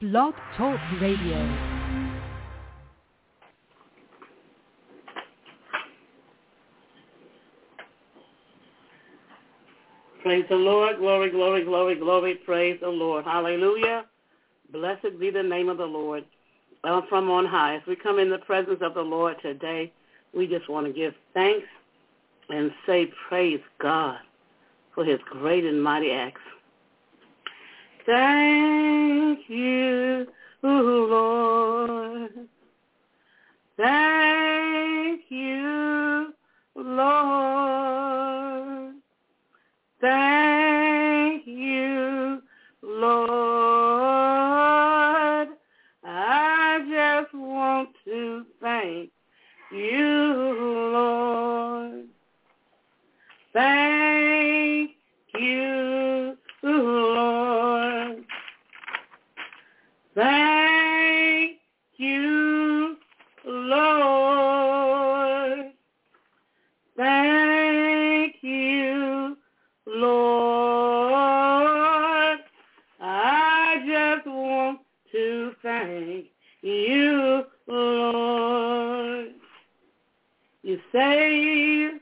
Blog Talk Radio. Praise the Lord. Glory, glory, glory, glory. Praise the Lord. Hallelujah. Blessed be the name of the Lord from on high. As we come in the presence of the Lord today, we just want to give thanks and say praise God for his great and mighty acts. Thank you, Lord. Thank you, Lord. Thank you, Lord. I just want to thank you, Lord. Thank you, Lord. Thank you, Lord. Thank you, Lord. I just want to thank you, Lord. You saved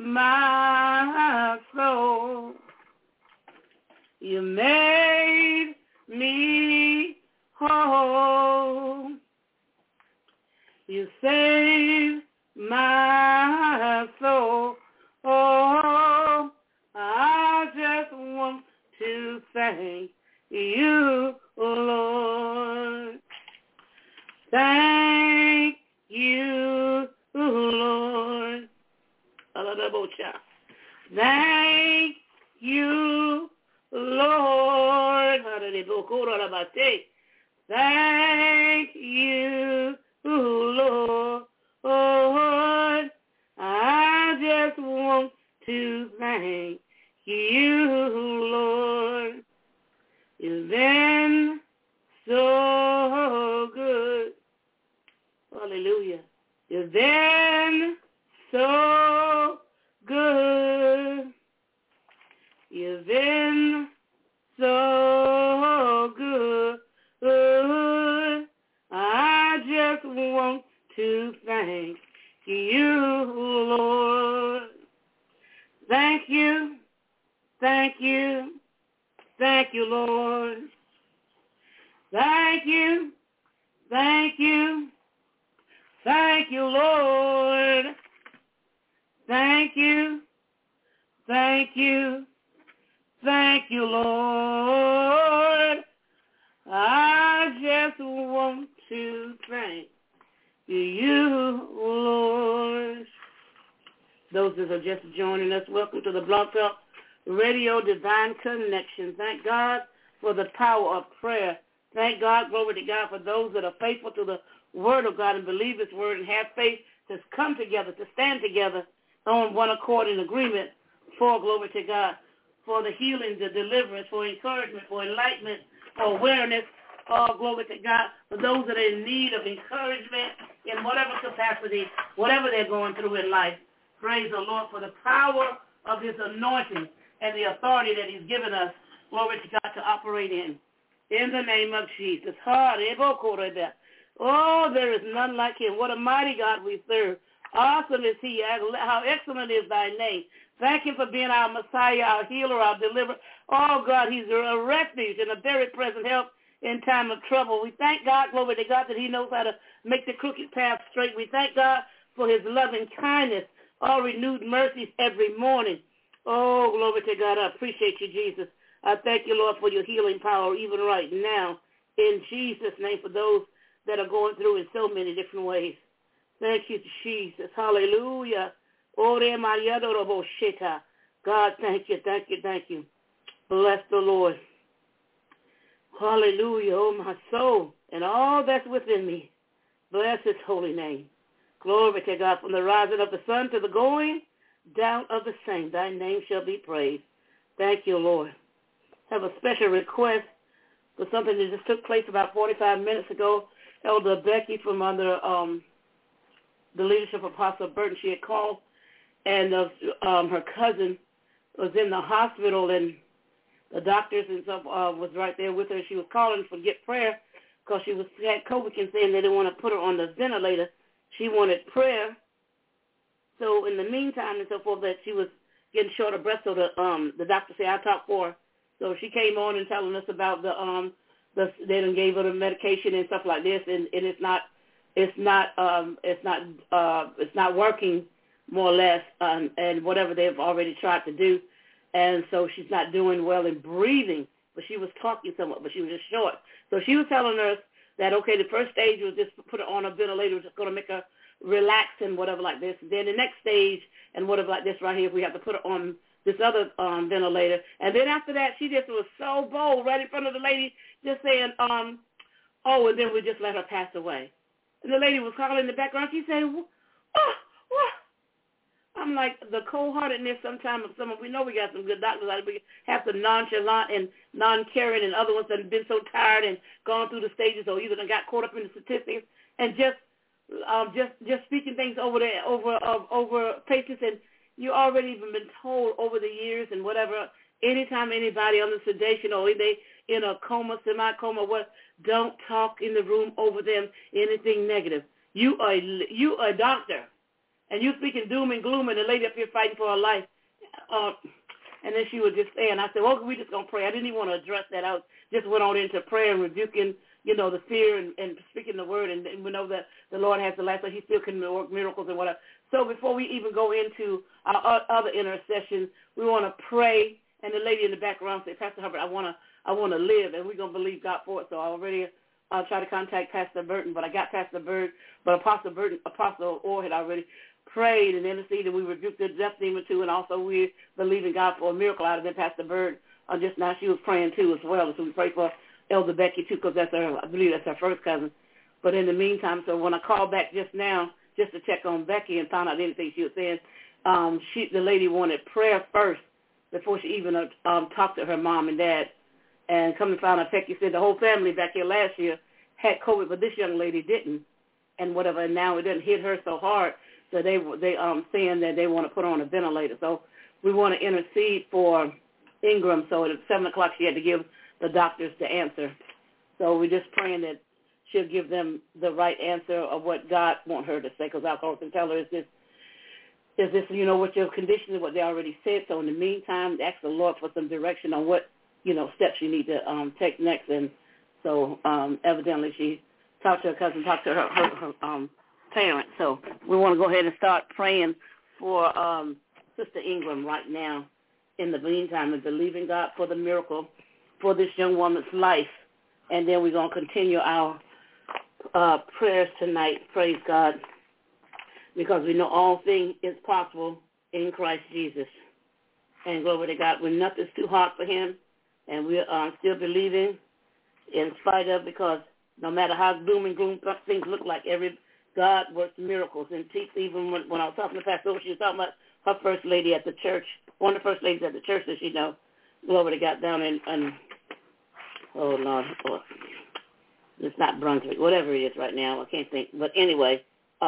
my soul. You made me whole. You saved my soul. Oh, I just want to thank you, Lord. Thank you, Lord. Thank you, Lord. Thank you, Lord. I just want to thank you, Lord. You've been so good. Hallelujah. You've been so good. You've been so good. I just want to thank you, Lord. Thank you, thank you, thank you, Lord. Thank you, thank you, thank you, Lord. Thank you, thank you, thank you, Lord. I just want to thank you, Lord. Those that are just joining us, welcome to the Blog Talk Radio Divine Connection. Thank God for the power of prayer. Thank God, glory to God, for those that are faithful to the word of God and believe his word and have faith to come together, to stand together on one accord in agreement for, glory to God, for the healing, the deliverance, for encouragement, for enlightenment, for awareness, glory to God, for those that are in need of encouragement in whatever capacity, whatever they're going through in life. Praise the Lord for the power of his anointing and the authority that he's given us, glory to God, to operate in the name of Jesus. Oh, there is none like him. What a mighty God we serve. Awesome is he. How excellent is thy name. Thank him for being our Messiah, our healer, our deliverer. Oh, God, he's a refuge and a very present help in time of trouble. We thank God, glory to God, that he knows how to make the crooked path straight. We thank God for his loving kindness, all renewed mercies every morning. Oh, glory to God. I appreciate you, Jesus. I thank you, Lord, for your healing power even right now. In Jesus' name, for those that are going through in so many different ways. Thank you, Jesus. Hallelujah. God, thank you, thank you, thank you. Bless the Lord. Hallelujah. Oh, my soul and all that's within me. Bless his holy name. Glory to God. From the rising of the sun to the going down of the same, thy name shall be praised. Thank you, Lord. Have a special request for something that just took place about 45 minutes ago. Elder Becky from under the leadership of Apostle Burton, she had called, and her cousin was in the hospital, and the doctors and stuff was right there with her. She was calling for get prayer because she had COVID and saying they didn't want to put her on the ventilator. She wanted prayer. So in the meantime and so forth, that she was getting short of breath, so the doctor said, I talked for her. So she came on and telling us about they done gave her the medication and stuff like this, and it's not working, more or less, and whatever they've already tried to do. And so she's not doing well in breathing, but she was talking somewhat, but she was just short. So she was telling us that, okay, the first stage was just put her on a ventilator, was just going to make her relax and whatever like this. Then the next stage and whatever like this right here, we have to put her on this other ventilator. And then after that, she just was so bold right in front of the lady, just saying, and then we just let her pass away. And the lady was calling in the background. She said, what? I'm like, the cold-heartedness sometimes of someone. We know we got some good doctors out there. We have some nonchalant and non-caring and other ones that have been so tired and gone through the stages or either got caught up in the statistics and just speaking things over patients. And you already even been told over the years and whatever, anytime anybody under sedation or they in a coma, semi-coma, don't talk in the room over them anything negative. You are a doctor. And you speaking doom and gloom, and the lady up here fighting for her life. And then she would just say, and I said, well, we just going to pray. I didn't even want to address that. I just went on into prayer and rebuking, the fear and speaking the word. And we know that the Lord has the last, so he still can work miracles and whatever. So before we even go into our other intercessions, we want to pray. And the lady in the background said, Pastor Hubbard, I want to live, and we're going to believe God for it. So I already tried to contact Pastor Burton, but I got Pastor Burton, but Apostle Orr had already prayed and interceded, and we rebuked the death demon too, and also we believe in God for a miracle out of it. Pastor Bird, just now she was praying too as well, so we prayed for Elder Becky too, because I believe that's her first cousin. But in the meantime, so when I called back just now, just to check on Becky and found out anything she was saying, the lady wanted prayer first before she even talked to her mom and dad. And come and find out, Becky said the whole family back here last year had COVID, but this young lady didn't, and whatever. And now it didn't hit her so hard. So they saying that they want to put her on a ventilator. So we want to intercede for Ingram. So at 7 o'clock she had to give the doctors the answer. So we're just praying that she'll give them the right answer of what God wants her to say, because alcohol can tell her, is this, what your condition is, what they already said. So in the meantime, ask the Lord for some direction on what, steps you need to take next. And so evidently she talked to her cousin, talked to her parents. So we want to go ahead and start praying for Sister Ingram right now in the meantime and believing God for the miracle for this young woman's life. And then we're going to continue our prayers tonight, praise God, because we know all things is possible in Christ Jesus. And glory to God, when nothing's too hard for him, and we're still believing in spite of, because no matter how doom and gloom things look like, God works miracles. And even when I was talking to Pastor, she was talking about her first lady at the church, one of the first ladies at the church that she know, glory to God, down in oh, Lord, it's not Brunswick, whatever it is right now, I can't think. But anyway,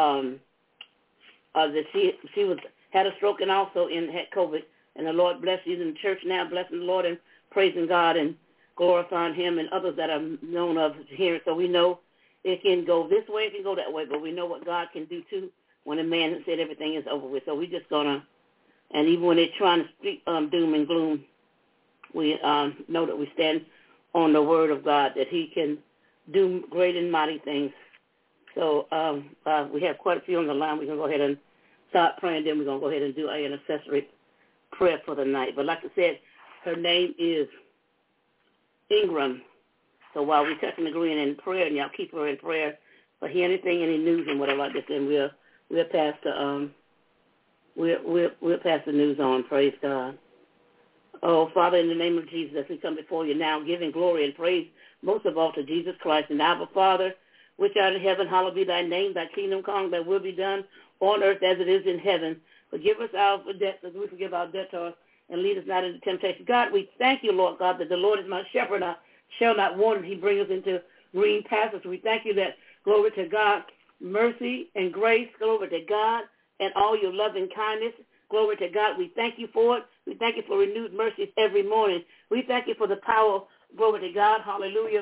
that she had a stroke and also had COVID, and the Lord blessed you in the church now, blessing the Lord and praising God and glorifying him, and others that are known of here. So we know it can go this way, it can go that way, but we know what God can do too when a man has said everything is over with. So we just going to, and even when they're trying to speak doom and gloom, we know that we stand on the word of God, that he can do great and mighty things. So we have quite a few on the line. We're going to go ahead and start praying, then we're going to go ahead and do an intercessory prayer for the night. But like I said, her name is Ingram. So while we're touching, agreeing in prayer, and y'all keep her in prayer, but hear anything, any news and whatever like this, then we'll pass the we'll pass the news on. Praise God. Oh, Father, in the name of Jesus, as we come before you now, giving glory and praise most of all to Jesus Christ. And our Father, which art in heaven, hallowed be thy name. Thy kingdom come, thy will be done on earth as it is in heaven. Forgive us our debts as we forgive our debtors, and lead us not into temptation. God, we thank you, Lord God, that the Lord is my shepherd. I shall not want, and he brings us into green pastures. We thank you that, glory to God, mercy and grace, glory to God, and all your loving kindness, glory to God. We thank you for it. We thank you for renewed mercies every morning. We thank you for the power, glory to God, hallelujah,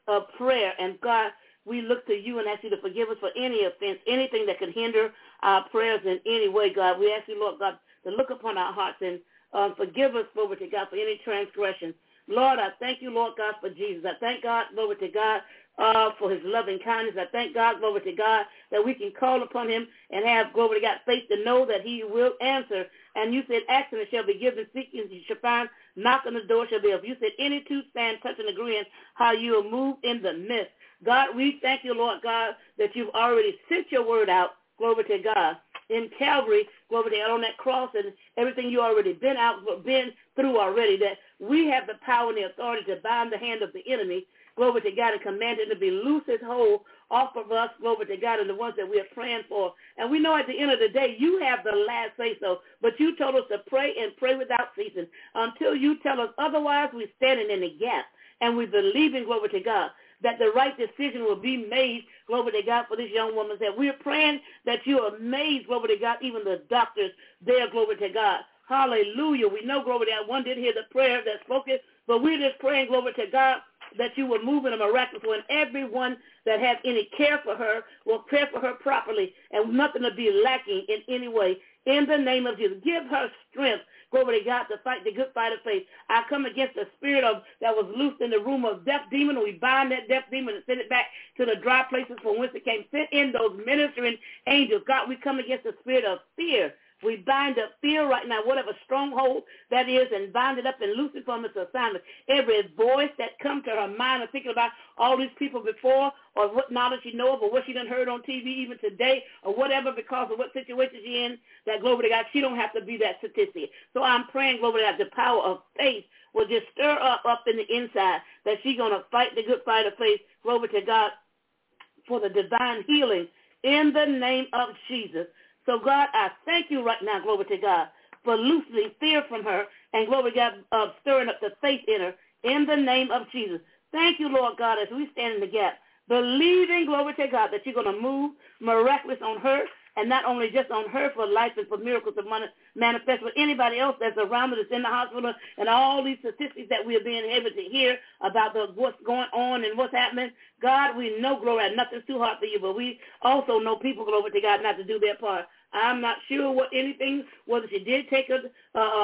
prayer. And, God, we look to you and ask you to forgive us for any offense, anything that could hinder our prayers in any way, God. We ask you, Lord God, to look upon our hearts and forgive us, Lord to God, for any transgression. Lord, I thank you, Lord God, for Jesus. I thank God, Lord to God, for his loving kindness. I thank God, glory to God, that we can call upon him and have, glory to God, faith to know that he will answer. And you said, ask and it shall be given, seek and you shall find, knock on the door shall be opened. You said, any two stand, touch and agreeing how you will move in the midst. God, we thank you, Lord God, that you've already sent your word out, glory to God, in Calvary, glory to God, on that cross and everything you already been through already, that we have the power and the authority to bind the hand of the enemy, glory to God, and command it to be loose as whole off of us, glory to God, and the ones that we are praying for. And we know at the end of the day, you have the last say-so, but you told us to pray and pray without ceasing. Until you tell us otherwise, we're standing in the gap, and we believe in, glory to God, that the right decision will be made, glory to God, for this young woman. That we're praying that you amaze, glory to God, even the doctors there, glory to God. Hallelujah. We know, glory to God, one did hear the prayer that spoke it, but we're just praying, glory to God, that you will move in a miraculous way, and everyone that has any care for her will care for her properly, and nothing will be lacking in any way. In the name of Jesus, give her strength, glory to God, to fight the good fight of faith. I come against the spirit that was loosed in the room of deaf demon, and we bind that deaf demon and send it back to the dry places from whence it came. Send in those ministering angels. God, we come against the spirit of fear. We bind up fear right now, whatever stronghold that is, and bind it up and loose it from its assignment. Every voice that comes to her mind and thinking about all these people before, or what knowledge she knows, or what she done heard on TV even today, or whatever, because of what situation she's in, that, glory to God, she don't have to be that statistic. So I'm praying, glory to God, the power of faith will just stir up in the inside, that she's going to fight the good fight of faith, glory to God, for the divine healing in the name of Jesus. So, God, I thank you right now, glory to God, for loosening fear from her and, glory to God, stirring up the faith in her in the name of Jesus. Thank you, Lord God, as we stand in the gap, believing, glory to God, that you're going to move miraculous on her, and not only just on her for life and for miracles to manifest, but anybody else that's around her that's in the hospital, and all these statistics that we are being able to hear about what's going on and what's happening. God, we know, glory, nothing's too hard for you, but we also know people, glory to God, not to do their part. I'm not sure whether she did take the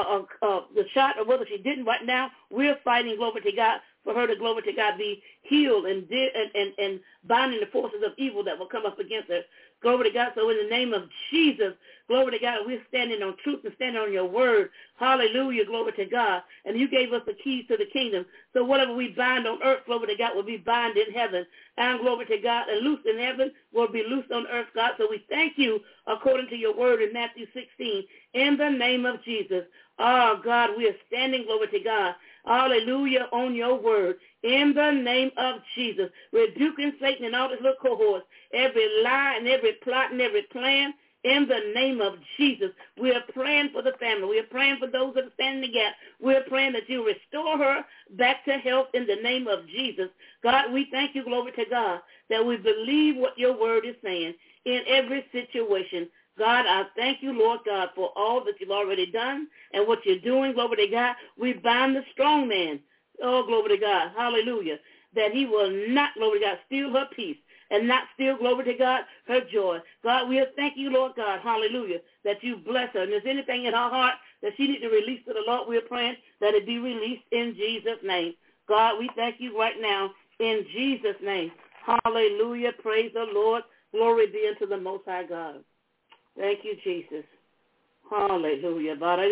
shot or whether she didn't. Right now, we're fighting, glory to God, for her to, glory to God, be healed and binding the forces of evil that will come up against her. Glory to God. So in the name of Jesus, glory to God, we're standing on truth and standing on your word. Hallelujah, glory to God. And you gave us the keys to the kingdom. So whatever we bind on earth, glory to God, will be bound in heaven. And glory to God, and loose in heaven will be loosed on earth, God. So we thank you according to your word in Matthew 16, in the name of Jesus. Oh, God, we are standing, glory to God, hallelujah, on your word, in the name of Jesus, rebuking Satan and all his little cohorts, every lie and every plot and every plan, in the name of Jesus. We are praying for the family. We are praying for those that are standing in the gap. We are praying that you restore her back to health in the name of Jesus. God, we thank you, glory to God, that we believe what your word is saying in every situation. God, I thank you, Lord God, for all that you've already done and what you're doing, glory to God. We bind the strong man, oh, glory to God, hallelujah, that he will not, glory to God, steal her peace and not steal, glory to God, her joy. God, we thank you, Lord God, hallelujah, that you bless her. And if there's anything in her heart that she needs to release to the Lord, we're praying that it be released in Jesus' name. God, we thank you right now in Jesus' name. Hallelujah. Praise the Lord. Glory be unto the Most High God. Thank you, Jesus. Hallelujah.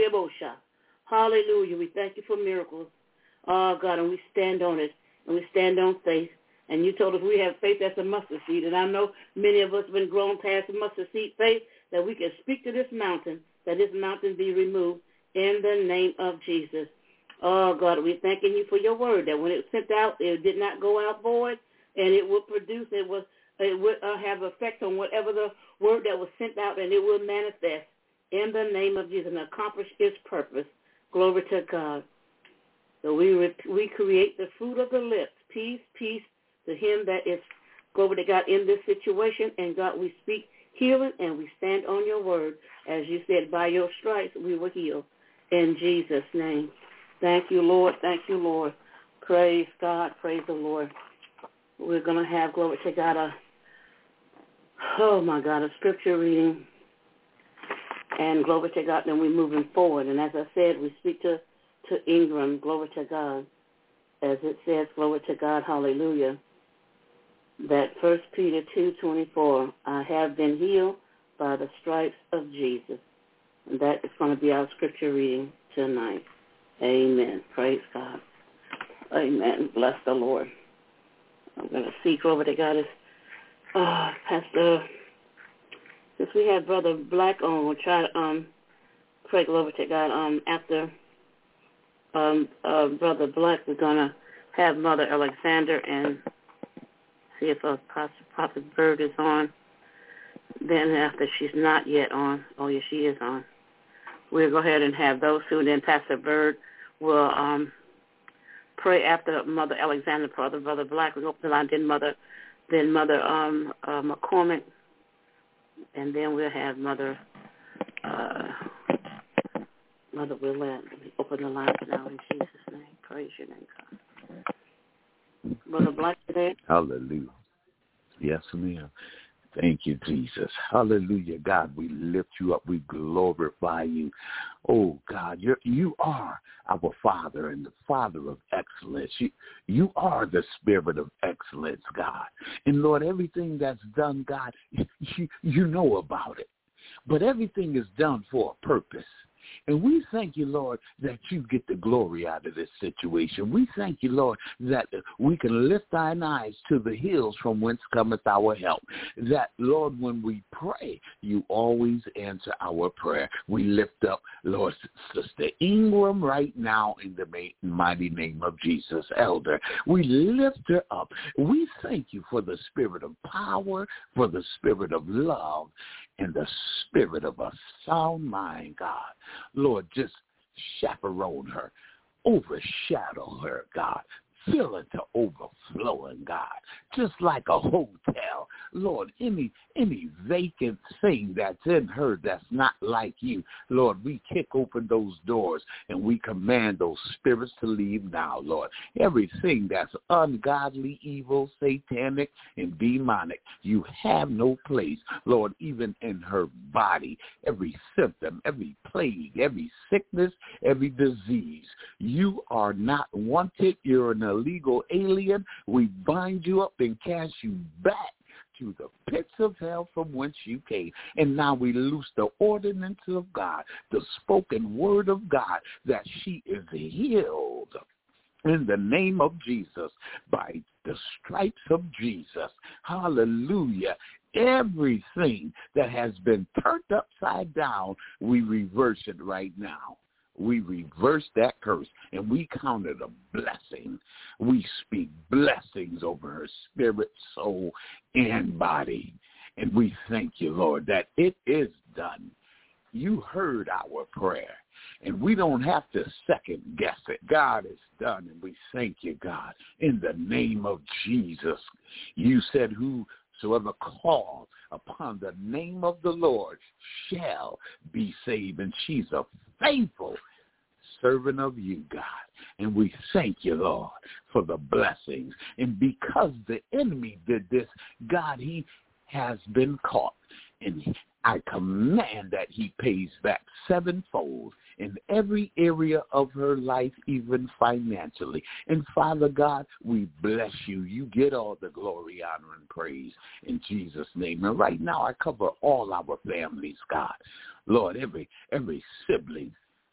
Hallelujah. We thank you for miracles. Oh, God, and we stand on it, and we stand on faith. And you told us we have faith that's a mustard seed. And I know many of us have been grown past the mustard seed faith, that we can speak to this mountain, that this mountain be removed in the name of Jesus. Oh, God, we're thanking you for your word, that when it was sent out, it did not go out void, and it will produce, it will have effect on whatever the word that was sent out, and it will manifest in the name of Jesus and accomplish its purpose. Glory to God. So we create the fruit of the lips, peace, peace to him that is, glory to God, in this situation. And God, we speak healing, and we stand on your word. As you said, by your stripes we were healed. In Jesus' name. Thank you, Lord. Thank you, Lord. Praise God. Praise the Lord. we're going to have, glory to God, a scripture reading, and glory to God, then we're moving forward. And as I said, we speak to Ingram, glory to God, as it says, glory to God, hallelujah, that 1 Peter 2:24, I have been healed by the stripes of Jesus. And that is going to be our scripture reading tonight. Amen. Praise God. Amen. Bless the Lord. I'm going to seek over to God as Pastor, since we have Brother Black on, we'll try to pray glory to God. After Brother Black, we're going to have Mother Alexander and see if Prophet Bird is on. Then after she's not yet on, oh yes, she is on. We'll go ahead and have those two, and then Pastor Bird will pray after Mother Alexander, Brother Black. We open the line, then Mother McCormick, and then we'll have Mother Willette. Open the line now in Jesus' name. Praise your name, God. Brother Black today. Hallelujah. Yes, ma'am. Thank you, Jesus. Hallelujah, God. We lift you up. We glorify you. Oh, God, you are our Father and the Father of excellence. You are the Spirit of excellence, God. And, Lord, everything that's done, God, you know about it. But everything is done for a purpose. And we thank you, Lord, that you get the glory out of this situation. We thank you, Lord, that we can lift thine eyes to the hills from whence cometh our help. That, Lord, when we pray, you always answer our prayer. We lift up, Lord, Sister Ingram right now in the mighty name of Jesus, Elder. We lift her up. We thank you for the spirit of power, for the spirit of love, and the spirit of a sound mind, God. Lord, just chaperone her, overshadow her, God. Fill it to overflowing, God, just like a hotel. Lord, any vacant thing that's in her that's not like you, Lord, we kick open those doors and we command those spirits to leave now, Lord. Everything that's ungodly, evil, satanic, and demonic, you have no place, Lord, even in her body. Every symptom, every plague, every sickness, every disease, you are not wanted. You're an illegal alien. We bind you up and cast you back to the pits of hell from whence you came. And now we loose the ordinance of God, the spoken word of God, that she is healed in the name of Jesus by the stripes of Jesus. Hallelujah. Everything that has been turned upside down, we reverse it right now. We reverse that curse, and we count it a blessing. We speak blessings over her spirit, soul, and body. And we thank you, Lord, that it is done. You heard our prayer, and we don't have to second guess it. God is done, and we thank you, God, in the name of Jesus. You said whosoever called upon the name of the Lord shall be saved, and she's a faithful servant of you, God. And we thank you, Lord, for the blessings. And because the enemy did this, God, he has been caught. And I command that he pays back sevenfold in every area of her life, even financially. And Father God, we bless you. You get all the glory, honor, and praise in Jesus' name. And right now I cover all our families, God. Lord, every sibling,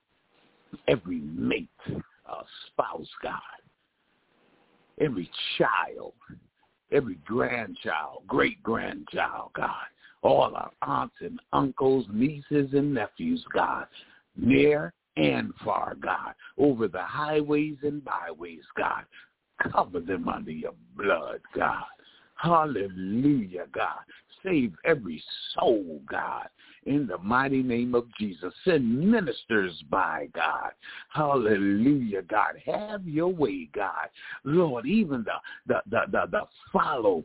every mate, spouse, God, every child, every grandchild, great-grandchild, God, all our aunts and uncles, nieces and nephews, God, near and far, God, over the highways and byways, God. Cover them under your blood, God. Hallelujah, God. Save every soul, God, in the mighty name of Jesus. Send ministers by, God. Hallelujah, God. Have your way, God. Lord, even the follow,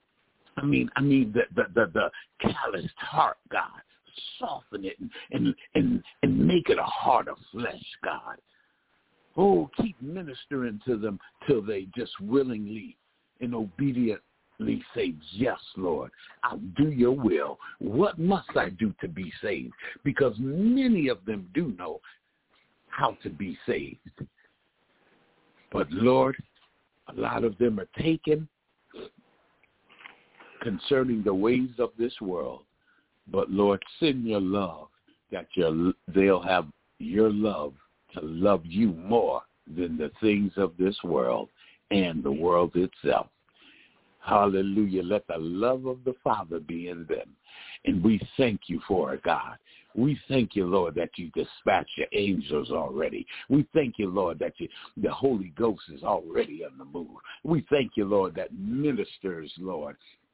the calloused heart, God. Soften it and make it a heart of flesh, God. Oh, keep ministering to them till they just willingly and obediently say, yes, Lord, I'll do your will. What must I do to be saved? Because many of them do know how to be saved. But, Lord, a lot of them are taken concerning the ways of this world. But, Lord, send your love, that they'll have your love to love you more than the things of this world and the world itself. Hallelujah. Let the love of the Father be in them. And we thank you for it, God. We thank you, Lord, that you dispatch your angels already. We thank you, Lord, that the Holy Ghost is already on the move. We thank you, Lord, that ministers, Lord,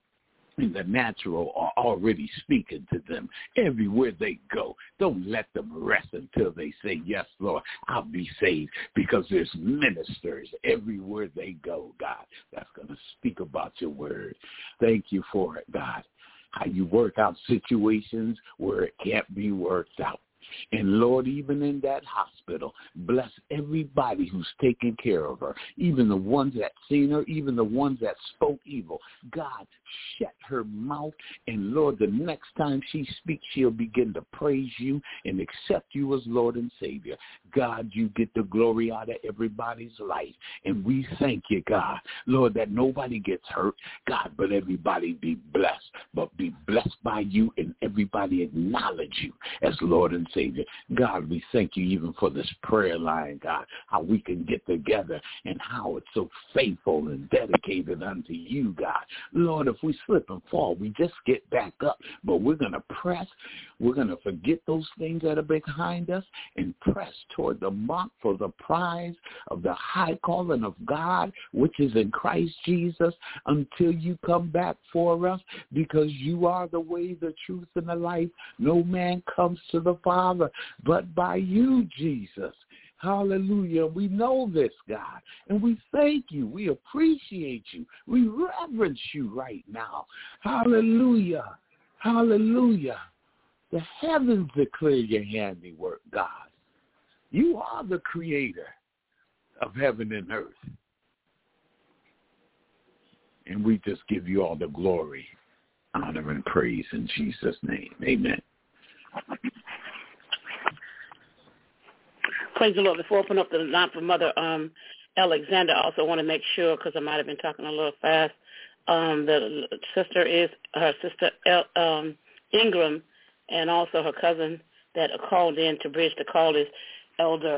in the natural are already speaking to them everywhere they go. Don't let them rest until they say, yes, Lord, I'll be saved, because there's ministers everywhere they go, God, that's going to speak about your word. Thank you for it, God, how you work out situations where it can't be worked out. And, Lord, even in that hospital, bless everybody who's taking care of her, even the ones that seen her, even the ones that spoke evil. God, shut her mouth, and, Lord, the next time she speaks, she'll begin to praise you and accept you as Lord and Savior. God, you get the glory out of everybody's life, and we thank you, God, Lord, that nobody gets hurt, God, but everybody be blessed, but be blessed by you, and everybody acknowledge you as Lord and Savior. God, we thank you even for this prayer line, God, how we can get together and how it's so faithful and dedicated unto you, God. Lord, if we slip and fall, we just get back up, but we're going to press. We're going to forget those things that are behind us and press toward the mark for the prize of the high calling of God, which is in Christ Jesus, until you come back for us, because you are the way, the truth, and the life. No man comes to the Father but by you, Jesus. Hallelujah. We know this, God, and we thank you. We appreciate you. We reverence you right now. Hallelujah. Hallelujah. The heavens declare your handiwork, God. You are the creator of heaven and earth. And we just give you all the glory, honor, and praise in Jesus' name. Amen. Praise the Lord. Before I open up the line for Mother Alexander, I also want to make sure, because I might have been talking a little fast, the sister is her sister Ingram, and also her cousin that called in to bridge the call is Elder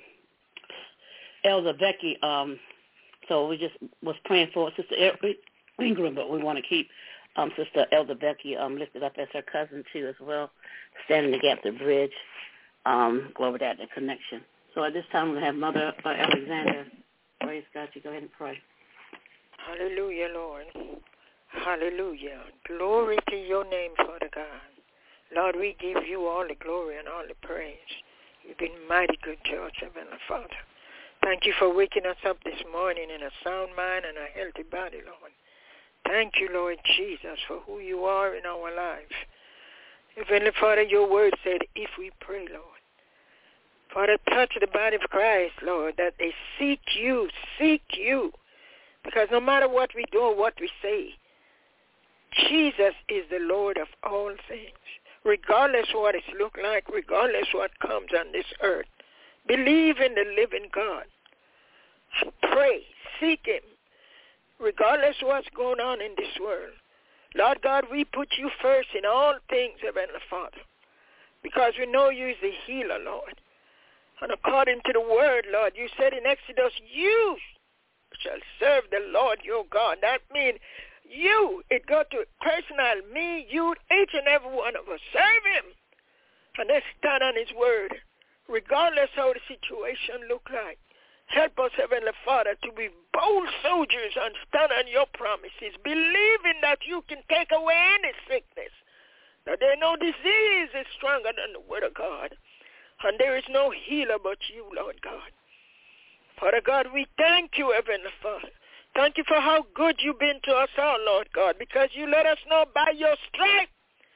Becky. So we just was praying for Sister Ingram, but we want to keep Sister Elder Becky lifted up as her cousin too as well, standing the gap to bridge. Glory to the connection. So at this time, we'll have Mother Alexander. Praise God. You go ahead and pray. Hallelujah, Lord. Hallelujah. Glory to your name, Father God. Lord, we give you all the glory and all the praise. You've been mighty good to us, Heavenly Father. Thank you for waking us up this morning in a sound mind and a healthy body, Lord. Thank you, Lord Jesus, for who you are in our lives. Heavenly Father, your word said, if we pray, Lord, Father, touch the body of Christ, Lord, that they seek you, because no matter what we do or what we say, Jesus is the Lord of all things. Regardless what it looks like, regardless what comes on this earth, believe in the living God. Pray, seek him, regardless what's going on in this world. Lord God, we put you first in all things, Heavenly Father, because we know you is the healer, Lord. And according to the word, Lord, you said in Exodus, you shall serve the Lord your God. That means you, it got to personal, me, you, each and every one of us, serve him. And let's stand on his word, regardless how the situation look like. Help us, Heavenly Father, to be bold soldiers and stand on your promises, believing that you can take away any sickness. That there no disease is stronger than the word of God. And there is no healer but you, Lord God. Father God, we thank you, Heavenly Father. Thank you for how good you've been to us all, Lord God, because you let us know by your strength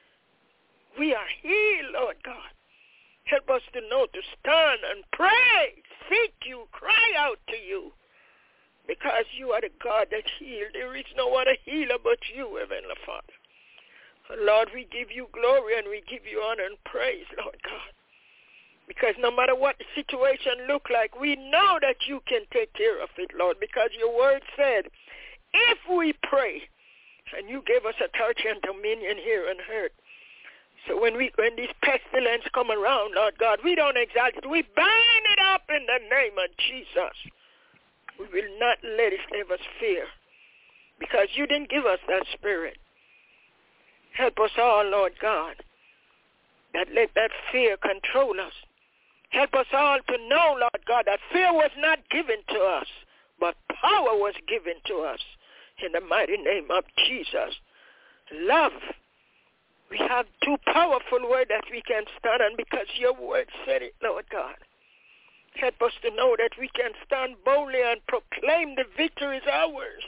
we are healed, Lord God. Help us to know to stand and pray, seek you, cry out to you. because you are the God that heals. There is no other healer but you, Heavenly Father. And Lord, we give you glory and we give you honor and praise, Lord God. Because no matter what the situation look like, we know that you can take care of it, Lord, because your word said, if we pray, and you gave us authority and dominion here on earth. So when these pestilence come around, Lord God, we don't exalt it. We bind it up in the name of Jesus. We will not let it give us fear, because you didn't give us that spirit. Help us all, Lord God, that let that fear control us. Help us all to know, Lord God, that fear was not given to us, but power was given to us in the mighty name of Jesus. Love. We have two powerful words that we can stand on because your word said it, Lord God. Help us to know that we can stand boldly and proclaim the victory is ours.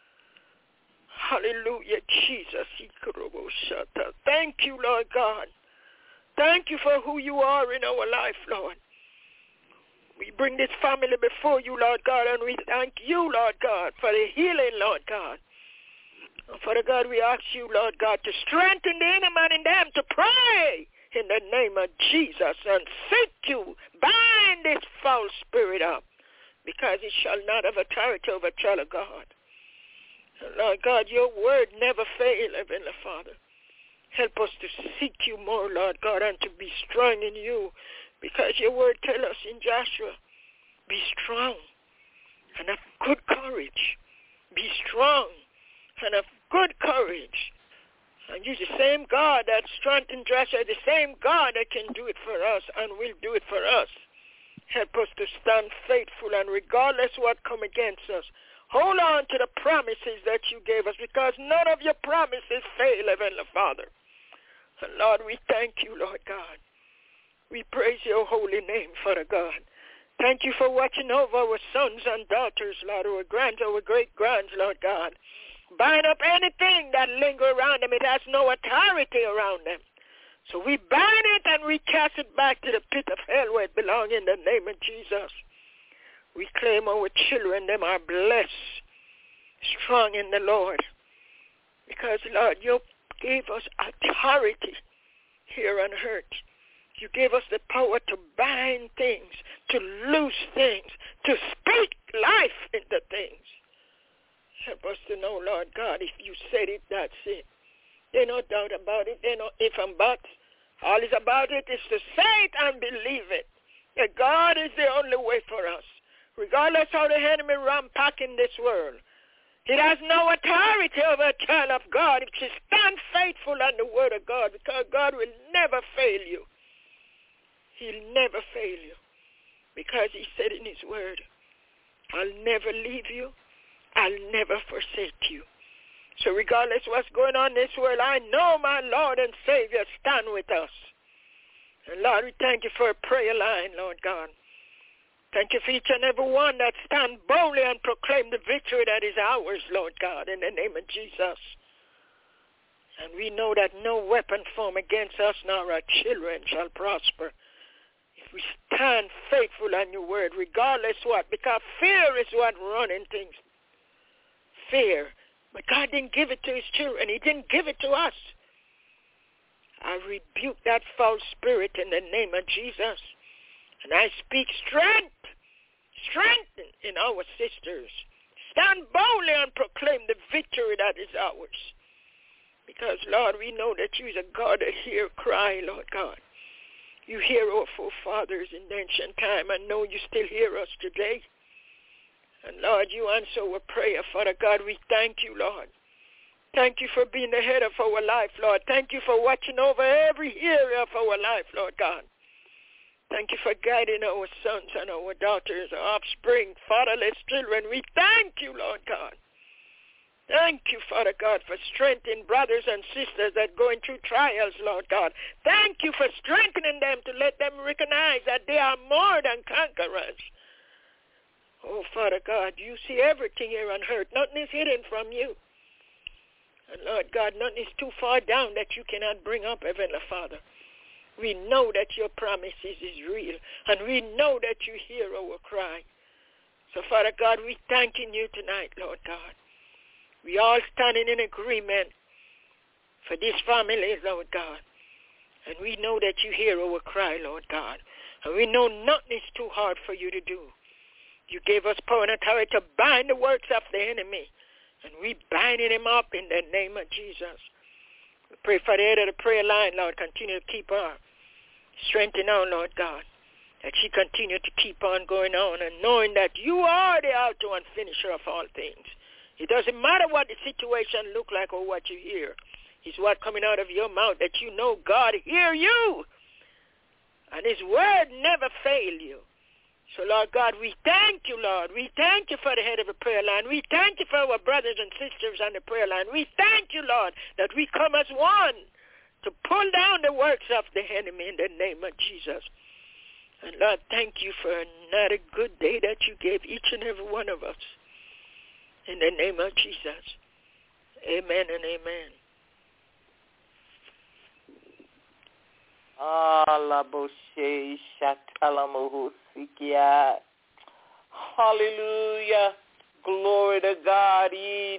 Hallelujah, Jesus. Thank you, Lord God. Thank you for who you are in our life, Lord. We bring this family before you, Lord God, and we thank you, Lord God, for the healing, Lord God. And Father God, we ask you, Lord God, to strengthen the inner man in them to pray in the name of Jesus and seek you. Bind this foul spirit up, because it shall not have authority over child of God. And Lord God, your word never fail, Heavenly Father. Help us to seek you more, Lord God, and to be strong in you, because your word tells us in Joshua, be strong and of good courage. Be strong and of good courage. And you're the same God that strengthened Joshua, the same God that can do it for us and will do it for us. Help us to stand faithful, and regardless what come against us, hold on to the promises that you gave us, because none of your promises fail, Heavenly Father. And Lord, we thank you, Lord God. We praise your holy name, Father God. Thank you for watching over our sons and daughters, Lord, our grands, our great-grands, Lord God. Bind up anything that linger around them. It has no authority around them. So we bind it and we cast it back to the pit of hell where it belongs in the name of Jesus. We claim our children, them are blessed, strong in the Lord. Because, Lord, you gave us authority here on earth. You gave us the power to bind things, to loose things, to speak life into things. Help us to know, Lord God, if you said it, that's it. There's no doubt about it. There's no if and buts. All is about it is to say it and believe it. That God is the only way for us. Regardless how the enemy rampack in this world, it has no authority over a child of God if you stand faithful on the word of God, because God will never fail you. He'll never fail you, because he said in his word, I'll never leave you, I'll never forsake you. So regardless what's going on in this world, I know my Lord and Savior stand with us. And Lord, we thank you for a prayer line, Lord God. Thank you for each and every one that stand boldly and proclaim the victory that is ours, Lord God, in the name of Jesus. And we know that no weapon formed against us nor our children shall prosper. If we stand faithful on your word, regardless what, because fear is what running things. Fear. But God didn't give it to his children. He didn't give it to us. I rebuke that foul spirit in the name of Jesus. And I speak strength in our sisters. Stand boldly and proclaim the victory that is ours. Because, Lord, we know that you is a God that hear cry, Lord God. You hear our forefathers in ancient time, and know you still hear us today. And, Lord, you answer our prayer, Father God. We thank you, Lord. Thank you for being the head of our life, Lord. Thank you for watching over every area of our life, Lord God. Thank you for guiding our sons and our daughters, our offspring, fatherless children. We thank you, Lord God. Thank you, Father God, for strengthening brothers and sisters that are going through trials, Lord God. Thank you for strengthening them to let them recognize that they are more than conquerors. Oh, Father God, you see everything here on earth. Nothing is hidden from you. And Lord God, nothing is too far down that you cannot bring up, Heavenly Father. We know that your promises is real, and we know that you hear our cry. So, Father God, we thanking you tonight, Lord God. We all standing in agreement for this family, Lord God. And we know that you hear our cry, Lord God. And we know nothing is too hard for you to do. You gave us power and authority to bind the works of the enemy. And we binding him up in the name of Jesus. We pray for the head of the prayer line, Lord. Continue to keep her. Strengthen her, Lord God. That she continue to keep on going on and knowing that you are the author and finisher of all things. It doesn't matter what the situation look like or what you hear. It's what coming out of your mouth that you know God hear you. And his word never fail you. So, Lord God, we thank you, Lord. We thank you for the head of the prayer line. We thank you for our brothers and sisters on the prayer line. We thank you, Lord, that we come as one to pull down the works of the enemy in the name of Jesus. And, Lord, thank you for another good day that you gave each and every one of us. In the name of Jesus. Amen and amen. Hallelujah. Glory to God.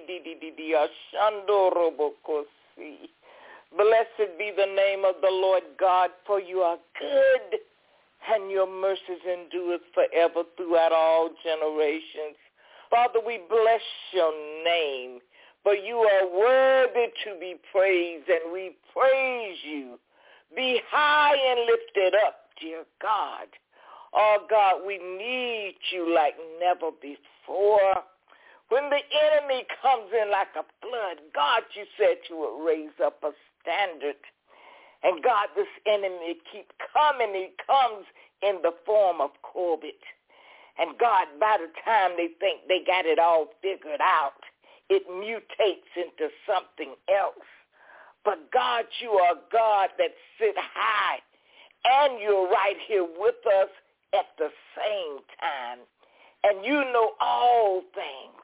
Blessed be the name of the Lord God, for you are good, and your mercies endureth forever throughout all generations. Father, we bless your name, for you are worthy to be praised, and we praise you. Be high and lifted up, dear God. Oh, God, we need you like never before. When the enemy comes in like a flood, God, you said you would raise up a standard. And, God, this enemy keep coming. He comes in the form of Corbett. And, God, by the time they think they got it all figured out, it mutates into something else. But, God, you are God that sit high, and you're right here with us at the same time. And you know all things.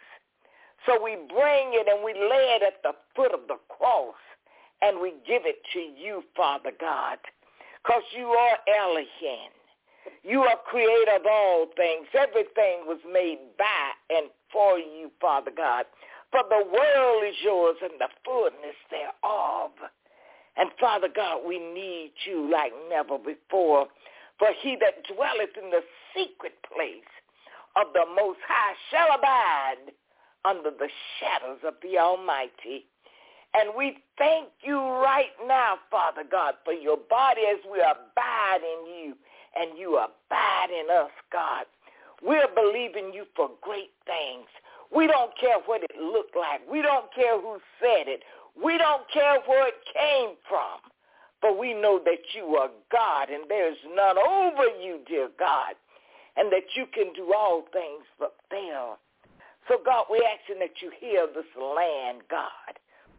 So we bring it and we lay it at the foot of the cross, and we give it to you, Father God, because you are Elohim. You are creator of all things. Everything was made by and for you, Father God. For the world is yours and the fullness thereof. And, Father God, we need you like never before. For he that dwelleth in the secret place of the Most High shall abide under the shadows of the Almighty. And we thank you right now, Father God, for your body as we abide in you and you abide in us, God. We're believing you for great things. We don't care what it looked like. We don't care who said it. We don't care where it came from. But we know that you are God and there's none over you, dear God, and that you can do all things but fail. So, God, we're asking that you heal this land, God.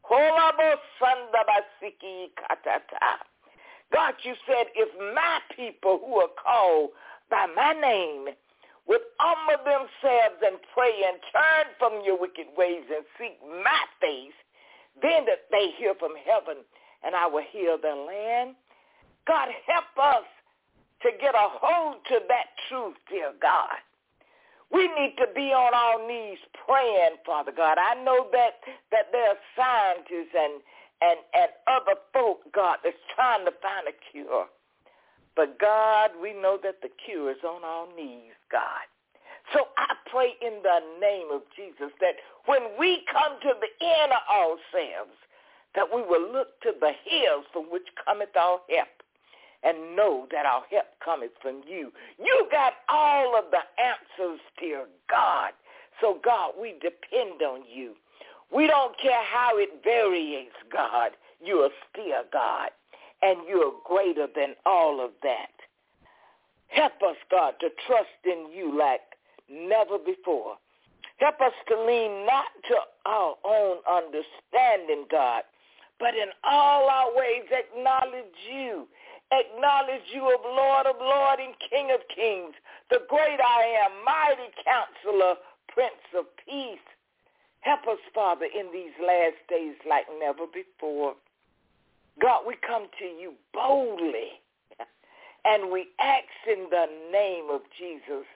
God, you said if my people who are called by my name would humble themselves and pray and turn from your wicked ways and seek my face, then that they hear from heaven and I will heal their land. God, help us to get a hold to that truth, dear God. We need to be on our knees praying, Father God. I know that there are scientists and other folk, God, that's trying to find a cure. But, God, we know that the cure is on our knees, God. So I pray in the name of Jesus that when we come to the end of ourselves, that we will look to the hills from which cometh our help and know that our help cometh from you. You got all of the answers, dear God. So, God, we depend on you. We don't care how it varies, God. You are still God, and you are greater than all of that. Help us, God, to trust in you like never before. Help us to lean not to our own understanding, God, but in all our ways acknowledge you. Acknowledge you of Lord and King of kings, the great I am, mighty counselor, Prince of peace. Help us, Father, in these last days like never before. God, we come to you boldly, and we ask in the name of Jesus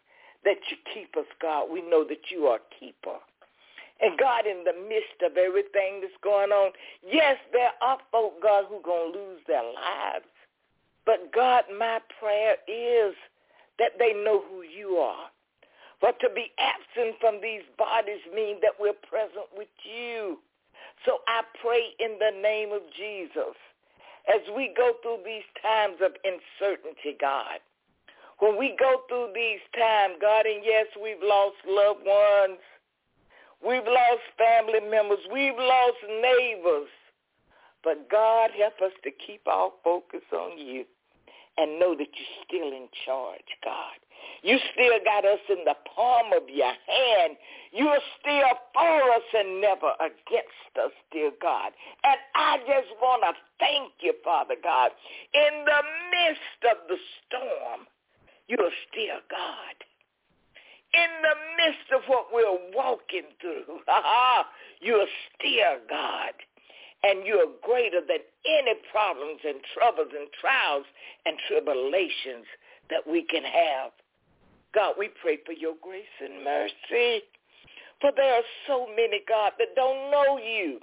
that you keep us, God. We know that you are a keeper. And God, in the midst of everything that's going on, yes, there are folk, God, who are going to lose their lives. But God, my prayer is that they know who you are. But to be absent from these bodies means that we're present with you. So I pray in the name of Jesus, as we go through these times of uncertainty, God, when we go through these times, God, and yes, we've lost loved ones, we've lost family members, we've lost neighbors, but God, help us to keep our focus on you and know that you're still in charge, God. You still got us in the palm of your hand. You are still for us and never against us, dear God. And I just want to thank you, Father God. In the midst of the storm, you are still God. In the midst of what we're walking through, you are still God. And you are greater than any problems and troubles and trials and tribulations that we can have. God, we pray for your grace and mercy. For there are so many, God, that don't know you.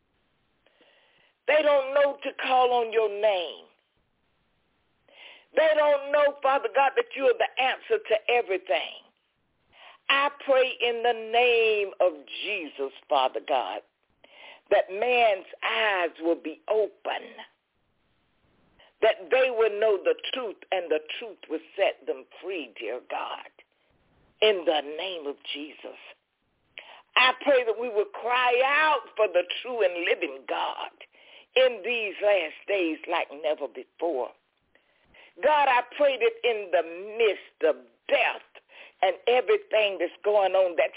They don't know to call on your name. They don't know, Father God, that you are the answer to everything. I pray in the name of Jesus, Father God, that man's eyes will be open, that they will know the truth, and the truth will set them free, dear God, in the name of Jesus. I pray that we will cry out for the true and living God in these last days like never before. God, I pray that in the midst of death and everything that's going on, that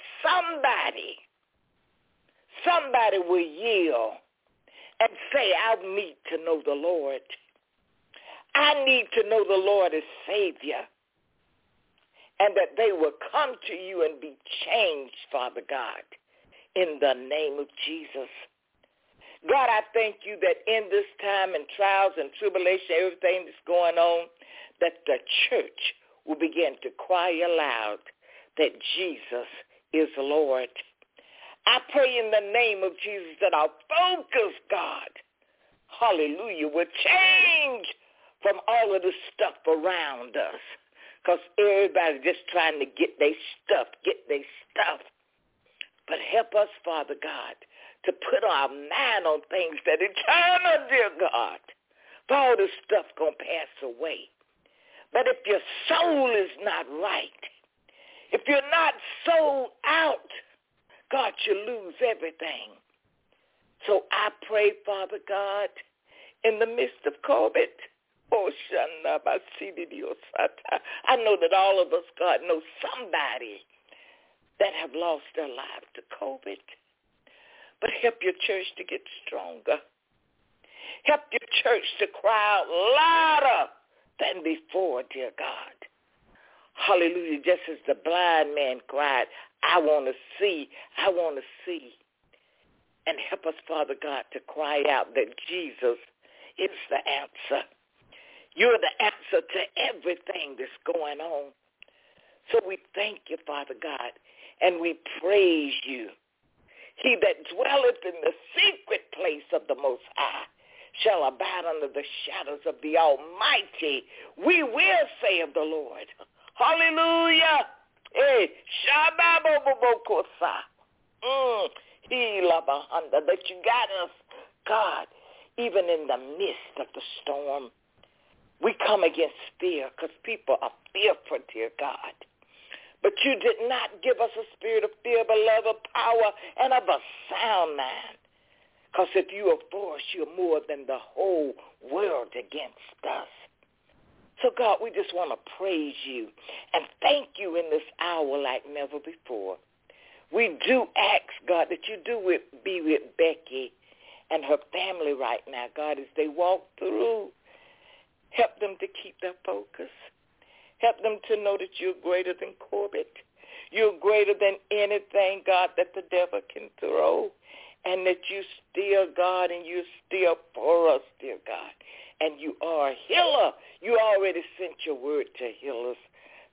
somebody will yield and say, I need to know the Lord. I need to know the Lord as Savior. And that they will come to you and be changed, Father God, in the name of Jesus. God, I thank you that in this time and trials and tribulation, everything that's going on, that the church will begin to cry aloud that Jesus is Lord. I pray in the name of Jesus that our focus, God, hallelujah, will change from all of the stuff around us. Because everybody's just trying to get their stuff. But help us, Father God, to put our mind on things that are eternal, dear God. For all this stuff going to pass away. But if your soul is not right, if you're not sold out, God, you lose everything. So I pray, Father God, in the midst of COVID, I know that all of us, God, know somebody that have lost their lives to COVID. But help your church to get stronger. Help your church to cry out louder than before, dear God. Hallelujah. Just as the blind man cried, I want to see. And help us, Father God, to cry out that Jesus is the answer. You're the answer to everything that's going on. So we thank you, Father God, and we praise you. He that dwelleth in the secret place of the Most High shall abide under the shadows of the Almighty. We will say of the Lord, hallelujah. Hey, that you got us, God, even in the midst of the storm. We come against fear because people are fearful, dear God. But you did not give us a spirit of fear, but love, of power, and of a sound mind. Because if you are for us, you're more than the whole world against us. So, God, we just want to praise you and thank you in this hour like never before. We do ask, God, that you do be with Becky and her family right now, God, as they walk through. Help them to keep their focus. Help them to know that you're greater than Corbett. You're greater than anything, God, that the devil can throw. And that you still, God, and you're still for us, dear God. And you are a healer. You already sent your word to heal us.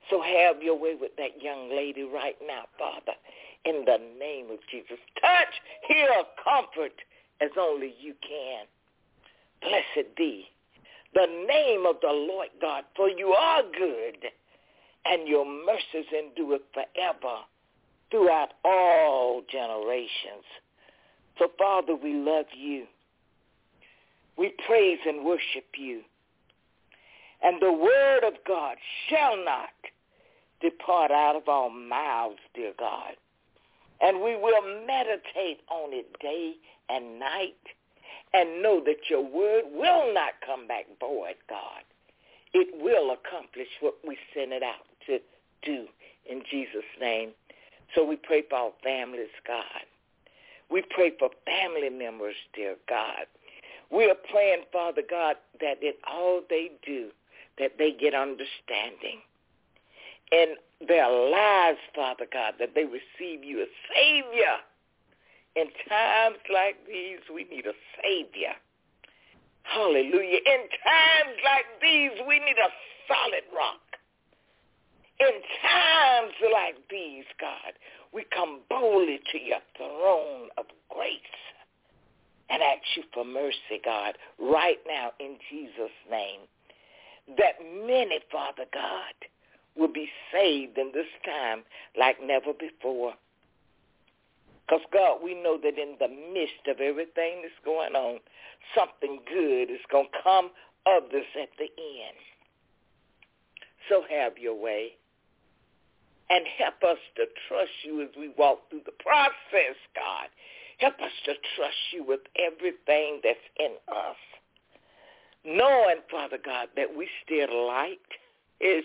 So have your way with that young lady right now, Father, in the name of Jesus. Touch, heal, comfort as only you can. Blessed be the name of the Lord God, for you are good, and your mercies endure forever throughout all generations. So, Father, we love you. We praise and worship you. And the word of God shall not depart out of our mouths, dear God. And we will meditate on it day and night and know that your word will not come back void, God. It will accomplish what we sent it out to do in Jesus' name. So we pray for our families, God. We pray for family members, dear God. We are praying, Father God, that in all they do, that they get understanding. In their lives, Father God, that they receive you as Savior. In times like these, we need a Savior. Hallelujah. In times like these, we need a solid rock. In times like these, God, we come boldly to your throne of grace and ask you for mercy, God, right now in Jesus' name, that many, Father God, will be saved in this time like never before. Because, God, we know that in the midst of everything that's going on, something good is going to come of this at the end. So have your way. And help us to trust you as we walk through the process, God. Help us to trust you with everything that's in us. Knowing, Father God, that we still the light. In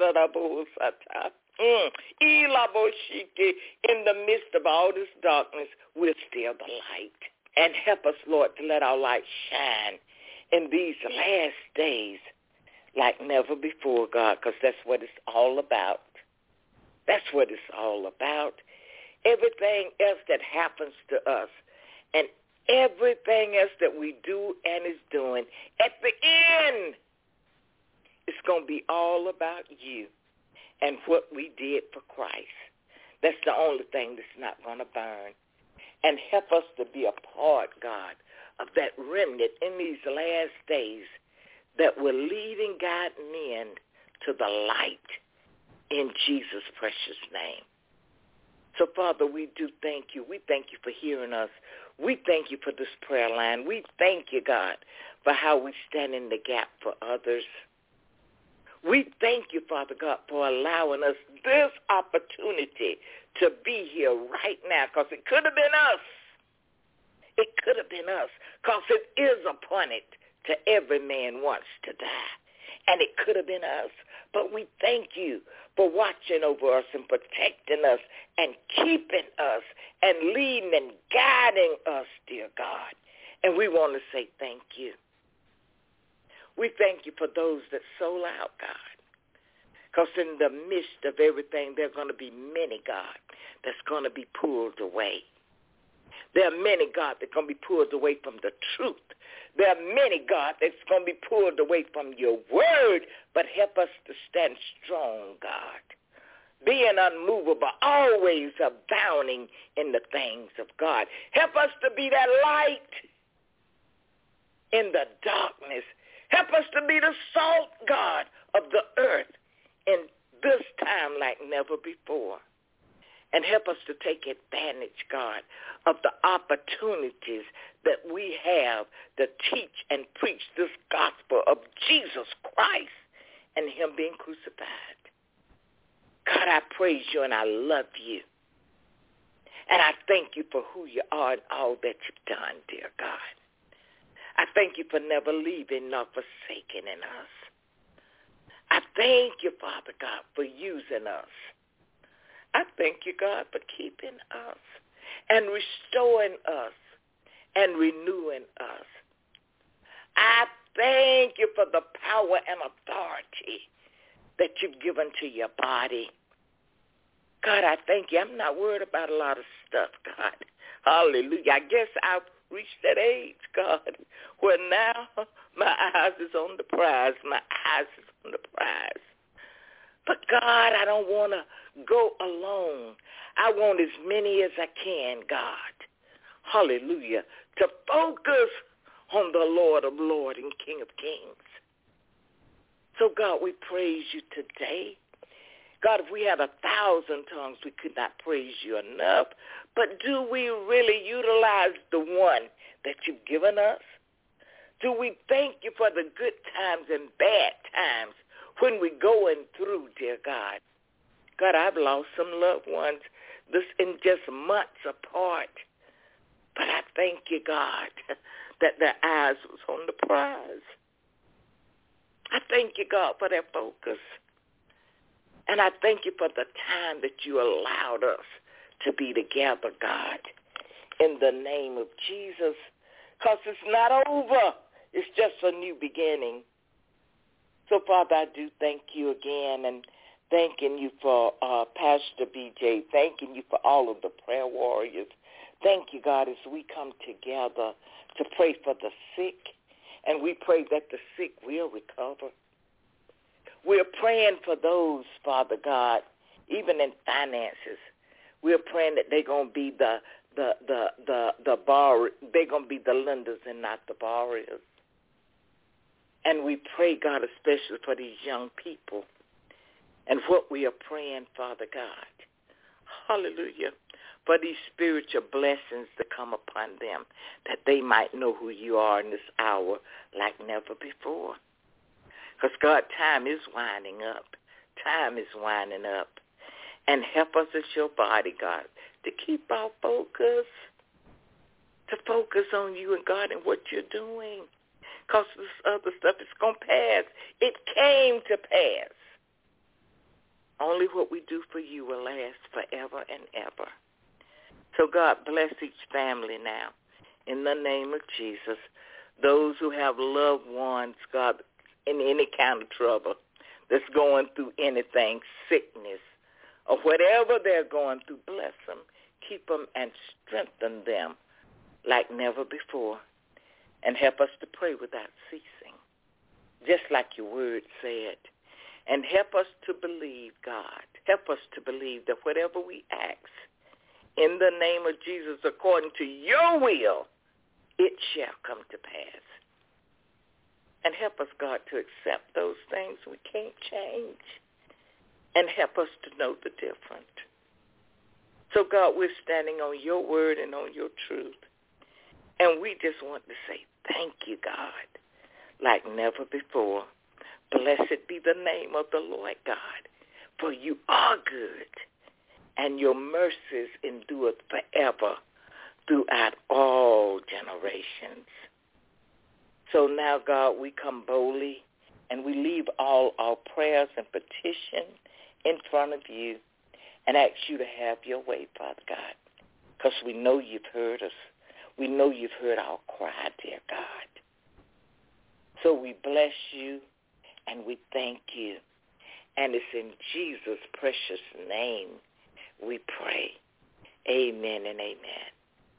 the midst of all this darkness, we're still the light. And help us, Lord, to let our light shine in these last days like never before, God, because that's what it's all about. That's what it's all about. Everything else that happens to us and everything else that we do and is doing, at the end, it's going to be all about you and what we did for Christ. That's the only thing that's not going to burn. And help us to be a part, God, of that remnant in these last days that will lead and guide men to the light in Jesus' precious name. So, Father, we do thank you. We thank you for hearing us. We thank you for this prayer line. We thank you, God, for how we stand in the gap for others. We thank you, Father God, for allowing us this opportunity to be here right now, because it could have been us. It could have been us, because it is appointed to every man once to die. And it could have been us. But we thank you for watching over us and protecting us and keeping us and leading and guiding us, dear God. And we want to say thank you. We thank you for those that sold out, God. Because in the midst of everything, there are going to be many, God, that's going to be pulled away. There are many, God, that are going to be pulled away from the truth. There are many, God, that's going to be pulled away from your word. But help us to stand strong, God, being unmovable, always abounding in the things of God. Help us to be that light in the darkness. Help us to be the salt, God, of the earth in this time like never before. And help us to take advantage, God, of the opportunities that we have to teach and preach this gospel of Jesus Christ and him being crucified. God, I praise you and I love you. And I thank you for who you are and all that you've done, dear God. I thank you for never leaving nor forsaking in us. I thank you, Father God, for using us. I thank you, God, for keeping us and restoring us and renewing us. I thank you for the power and authority that you've given to your body. God, I thank you. I'm not worried about a lot of stuff, God. Hallelujah. I guess I've reached that age, God, where now my eyes is on the prize. My eyes is on the prize. But, God, I don't want to go alone. I want as many as I can, God. Hallelujah. To focus on the Lord of Lords and King of Kings. So, God, we praise you today. God, if we had 1,000 tongues, we could not praise you enough. But do we really utilize the one that you've given us? Do we thank you for the good times and bad times when we're going through, dear God? God, I've lost some loved ones this in just months apart. But I thank you, God, that their eyes was on the prize. I thank you, God, for their focus. And I thank you for the time that you allowed us to be together, God, in the name of Jesus. Because it's not over. It's just a new beginning. So, Father, I do thank you again, and thanking you for Pastor BJ, thanking you for all of the prayer warriors. Thank you, God, as we come together to pray for the sick, and we pray that the sick will recover. We're praying for those, Father God, even in finances. We're praying that they're going to be the borrower. They're going to be the lenders and not the borrowers. And we pray, God, especially for these young people and what we are praying, Father God. Hallelujah. For these spiritual blessings to come upon them, that they might know who you are in this hour like never before. Because, God, time is winding up. Time is winding up. And help us as your body, God, to keep our focus, to focus on you and God and what you're doing. Because this other stuff is going to pass. It came to pass. Only what we do for you will last forever and ever. So, God, bless each family now. In the name of Jesus. Those who have loved ones, God, in any kind of trouble, that's going through anything, sickness, or whatever they're going through, bless them. Keep them and strengthen them like never before. And help us to pray without ceasing, just like your word said. And help us to believe, God. Help us to believe that whatever we ask, in the name of Jesus, according to your will, it shall come to pass. And help us, God, to accept those things we can't change. And help us to know the difference. So, God, we're standing on your word and on your truth. And we just want to say thank you, God, like never before. Blessed be the name of the Lord God, for you are good, and your mercies endureth forever throughout all generations. So now, God, we come boldly, and we leave all our prayers and petition in front of you and ask you to have your way, Father God, because we know you've heard us. We know you've heard our cry, dear God. So we bless you and we thank you. And it's in Jesus' precious name we pray. Amen and amen.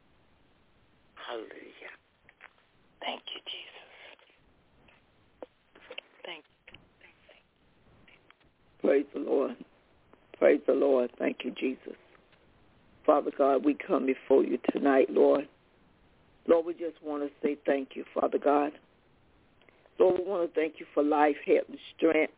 Hallelujah. Thank you, Jesus. Thank you. Praise the Lord. Praise the Lord. Thank you, Jesus. Father God, we come before you tonight, Lord. Lord, we just want to say thank you, Father God. Lord, we want to thank you for life, health, and strength.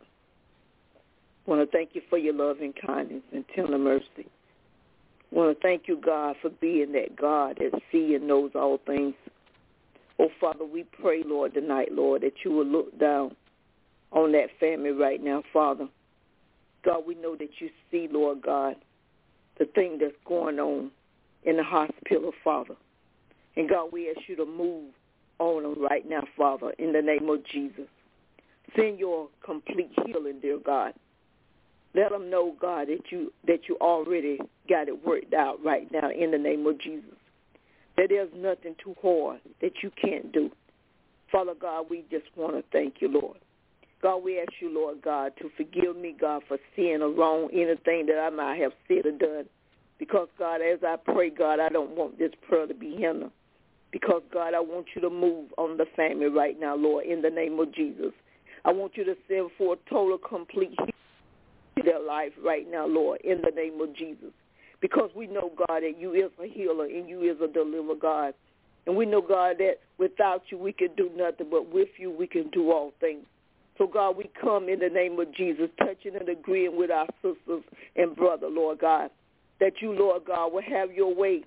We want to thank you for your love and kindness and tender mercy. We want to thank you, God, for being that God that sees and knows all things. Oh, Father, we pray, Lord, tonight, Lord, that you will look down on that family right now, Father. God, we know that you see, Lord God, the thing that's going on in the hospital, Father. And, God, we ask you to move on them right now, Father, in the name of Jesus. Send your complete healing, dear God. Let them know, God, that you already got it worked out right now in the name of Jesus. That there's nothing too hard that you can't do. Father God, we just want to thank you, Lord. God, we ask you, Lord God, to forgive me, God, for seeing or wrong anything that I might have said or done. Because, God, as I pray, God, I don't want this prayer to be hindered. Because, God, I want you to move on the family right now, Lord, in the name of Jesus. I want you to send for a total, complete healing their life right now, Lord, in the name of Jesus. Because we know, God, that you is a healer and you is a deliverer, God. And we know, God, that without you we can do nothing, but with you we can do all things. So, God, we come in the name of Jesus, touching and agreeing with our sisters and brother, Lord God, that you, Lord God, will have your way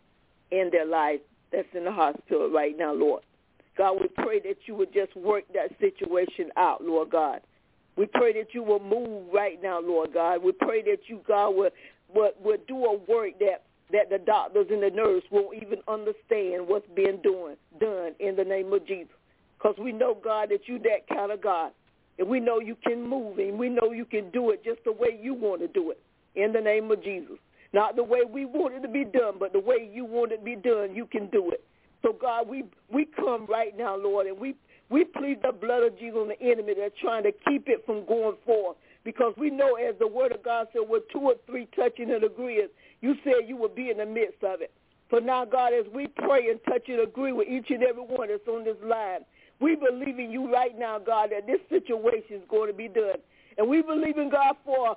in their life that's in the hospital right now, Lord. God, we pray that you would just work that situation out, Lord God. We pray that you will move right now, Lord God. We pray that you, God, will do a work that the doctors and the nurse won't even understand what's being done in the name of Jesus. Because we know, God, that you that kind of God. And we know you can move, and we know you can do it just the way you want to do it in the name of Jesus. Not the way we want it to be done, but the way you want it to be done, you can do it. So, God, we come right now, Lord, and we plead the blood of Jesus on the enemy that's trying to keep it from going forth. Because we know, as the word of God said, with 2 or 3 touching and agreeing, you said you would be in the midst of it. So now, God, as we pray and touch and agree with each and every one that's on this line, we believe in you right now, God, that this situation is going to be done. And we believe in God for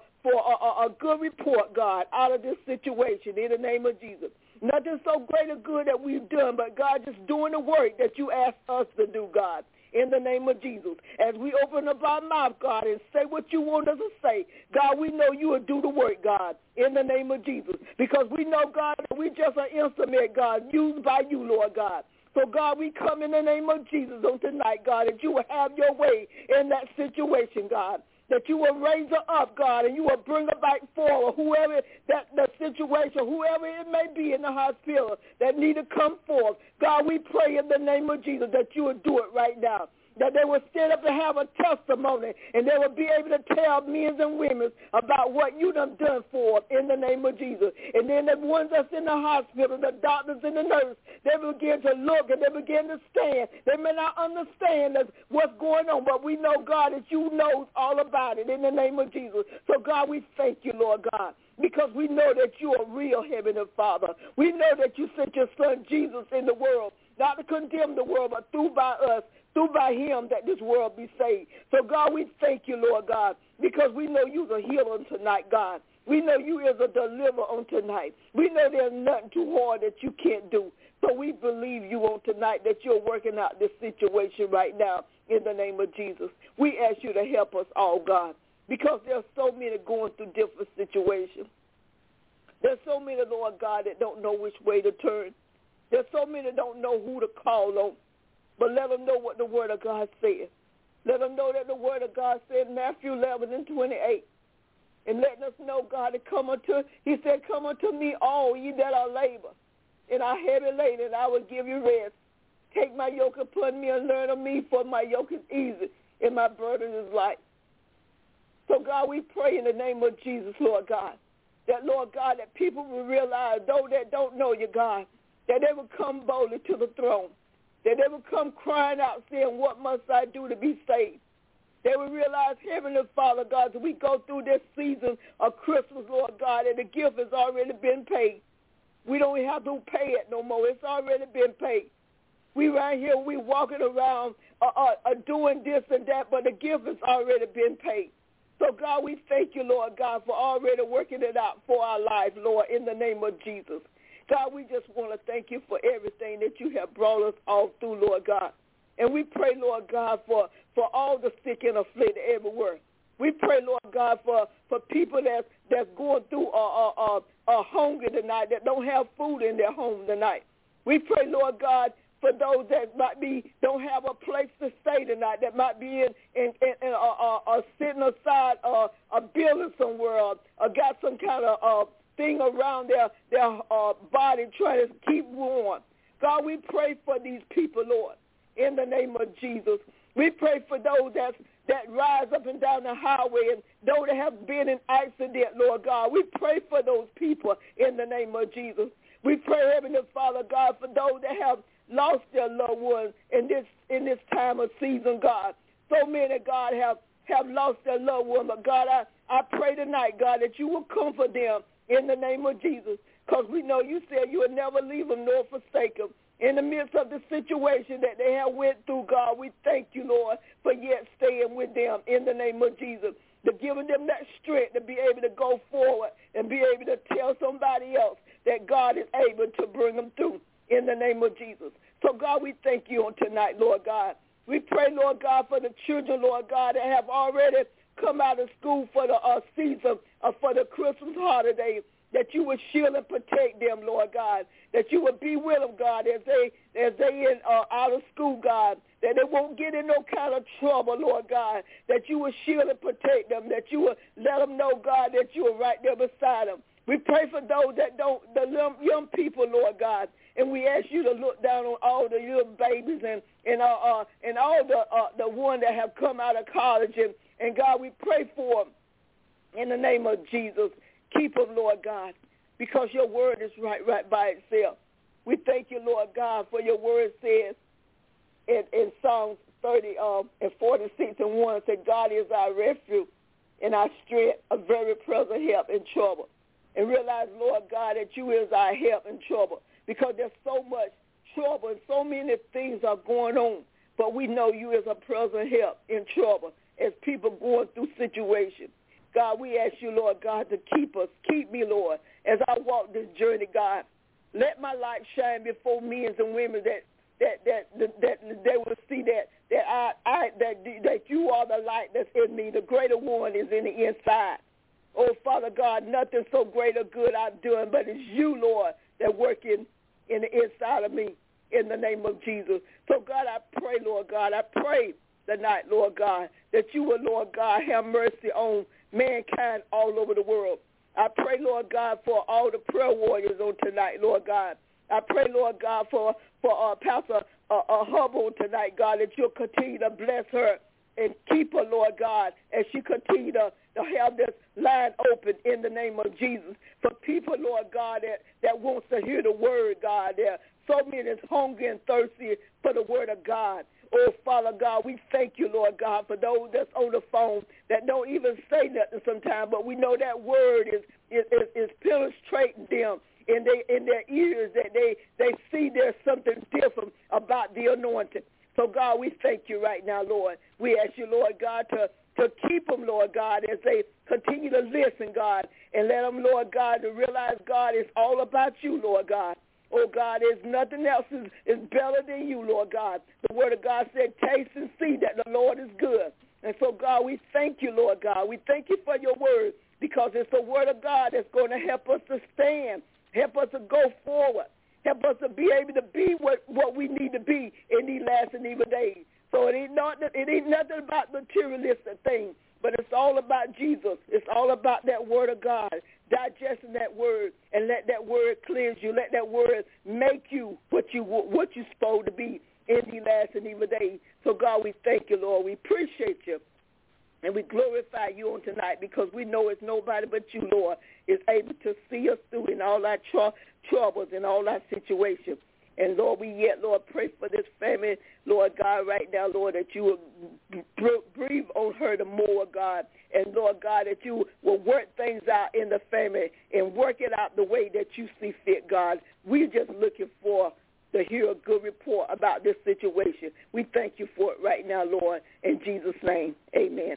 a good report, God, out of this situation in the name of Jesus. Nothing so great or good that we've done, but, God, just doing the work that you asked us to do, God, in the name of Jesus. As we open up our mouth, God, and say what you want us to say, God, we know you will do the work, God, in the name of Jesus. Because we know, God, that we just an instrument, God, used by you, Lord God. So, God, we come in the name of Jesus on tonight, God, that you will have your way in that situation, God, that you will raise her up, God, and you will bring her back forward, whoever that the situation, whoever it may be in the hospital that need to come forth. God, we pray in the name of Jesus that you will do it right now, that they will stand up and have a testimony, and they will be able to tell men and women about what you done for them in the name of Jesus. And then the ones that's in the hospital, the doctors and the nurses, they begin to look and they begin to stand. They may not understand what's going on, but we know, God, that you know all about it in the name of Jesus. So, God, we thank you, Lord God, because we know that you are real, Heavenly Father. We know that you sent your son Jesus in the world, not to condemn the world, but through by him that this world be saved. So, God, we thank you, Lord God, because we know you're a healer tonight, God. We know you is a deliverer on tonight. We know there's nothing too hard that you can't do. So we believe you on tonight that you're working out this situation right now in the name of Jesus. We ask you to help us all, God, because there's so many going through different situations. There's so many, Lord God, that don't know which way to turn. There's so many that don't know who to call on. But let them know what the word of God says. Let them know that the word of God said in Matthew 11:28. And letting us know, God, that he said, come unto me all ye that are labor and are heavy laden, and I will give you rest. Take my yoke upon me and learn of me, for my yoke is easy and my burden is light. So, God, we pray in the name of Jesus, Lord God, that, Lord God, that people will realize, those that don't know you, God, that they will come boldly to the throne, that they will come crying out, saying, what must I do to be saved? They will realize, Heavenly Father, God, as we go through this season of Christmas, Lord God, that the gift has already been paid. We don't have to pay it no more. It's already been paid. We right here, we walking around doing this and that, but the gift has already been paid. So, God, we thank you, Lord God, for already working it out for our lives, Lord, in the name of Jesus. God, we just want to thank you for everything that you have brought us all through, Lord God. And we pray, Lord God, for all the sick and afflicted everywhere. We pray, Lord God, for people that's going through hunger tonight, that don't have food in their home tonight. We pray, Lord God, for those that don't have a place to stay tonight, that might be in sitting aside a building somewhere, or got some kind of thing around their body trying to keep warm. God, we pray for these people, Lord, in the name of Jesus. We pray for those that rise up and down the highway and those that have been in accident, Lord God. We pray for those people in the name of Jesus. We pray, Heavenly Father, God, for those that have lost their loved ones in this time of season, God. So many, God, have lost their loved one. But, God, I pray tonight, God, that you will comfort them in the name of Jesus, because we know you said you would never leave them nor forsake them. In the midst of the situation that they have went through, God, we thank you, Lord, for yet staying with them in the name of Jesus. to giving them that strength to be able to go forward and be able to tell somebody else that God is able to bring them through in the name of Jesus. So, God, we thank you on tonight, Lord God. We pray, Lord God, for the children, Lord God, that have already come out of school for the season, for the Christmas holiday, that you would shield and protect them, Lord God, that you would be with them, God, as they out of school, God, that they won't get in no kind of trouble, Lord God, that you would shield and protect them, that you would let them know, God, that you are right there beside them. We pray for those that don't, the young people, Lord God, and we ask you to look down on all the little babies and all the ones that have come out of college, and God, we pray for them in the name of Jesus. Keep them, Lord God, because your word is right by itself. We thank you, Lord God, for your word says in Psalms 30 and 46 and 1, said, God is our refuge and our strength, a very present help in trouble. And realize, Lord God, that you is our help in trouble, because there's so much trouble and so many things are going on. But we know you is a present help in trouble as people going through situations. God, we ask you, Lord God, to keep us. Keep me, Lord, as I walk this journey, God. Let my light shine before men and women that they will see that you are the light that's in me. The greater one is in the inside. Oh, Father God, nothing so great or good I've done, but it's you, Lord, that working in the inside of me in the name of Jesus. So, God, I pray, Lord God, I pray tonight, Lord God, that you will, Lord God, have mercy on mankind all over the world. I pray, Lord God, for all the prayer warriors on tonight, Lord God. I pray, Lord God, for Pastor Hubble tonight, God, that you'll continue to bless her and keep her, Lord God, as she continue to have this line open in the name of Jesus. For people, Lord God, that wants to hear the word, God. There are so many that's hungry and thirsty for the word of God. Oh, Father God, we thank you, Lord God, for those that's on the phone that don't even say nothing sometimes, but we know that word is penetrating them in their ears, that they see there's something different about the anointing. So, God, we thank you right now, Lord. We ask you, Lord God, to keep them, Lord God, as they continue to listen, God, and let them, Lord God, to realize, God, it's all about you, Lord God. Oh, God, there's nothing else is better than you, Lord God. The word of God said, taste and see that the Lord is good. And so, God, we thank you, Lord God. We thank you for your word, because it's the word of God that's going to help us to stand, help us to go forward, help us to be able to be what we need to be in these last and evil days. So it ain't nothing about materialistic things, but it's all about Jesus. It's all about that word of God, digesting that word, and let that word cleanse you. Let that word make you what you're supposed to be in these last and evil days. So, God, we thank you, Lord. We appreciate you. And we glorify you on tonight, because we know it's nobody but you, Lord, is able to see us through in all our troubles and all our situations. And, Lord, Lord, pray for this family, Lord God, right now, Lord, that you will breathe on her the more, God. And, Lord God, that you will work things out in the family and work it out the way that you see fit, God. We're just looking to hear a good report about this situation. We thank you for it right now, Lord. In Jesus' name, amen.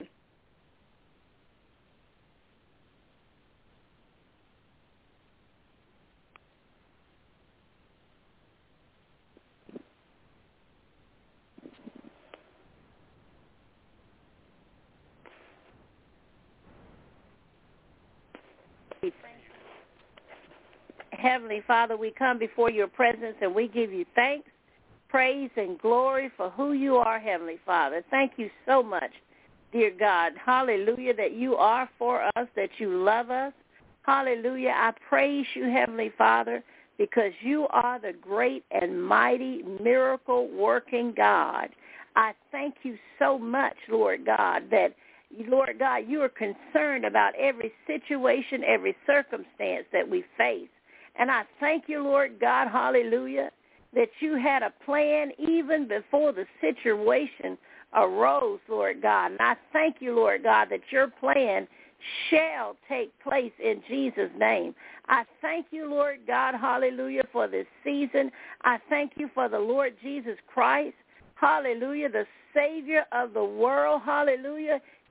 Heavenly Father, we come before your presence and we give you thanks, praise, and glory for who you are, Heavenly Father. Thank you so much, dear God. Hallelujah, that you are for us, that you love us. Hallelujah. I praise you, Heavenly Father, because you are the great and mighty miracle-working God. I thank you so much, Lord God, that Lord God, you are concerned about every situation, every circumstance that we face. And I thank you, Lord God, hallelujah, that you had a plan even before the situation arose, Lord God. And I thank you, Lord God, that your plan shall take place in Jesus' name. I thank you, Lord God, hallelujah, for this season. I thank you for the Lord Jesus Christ, hallelujah, the Savior of the world, hallelujah.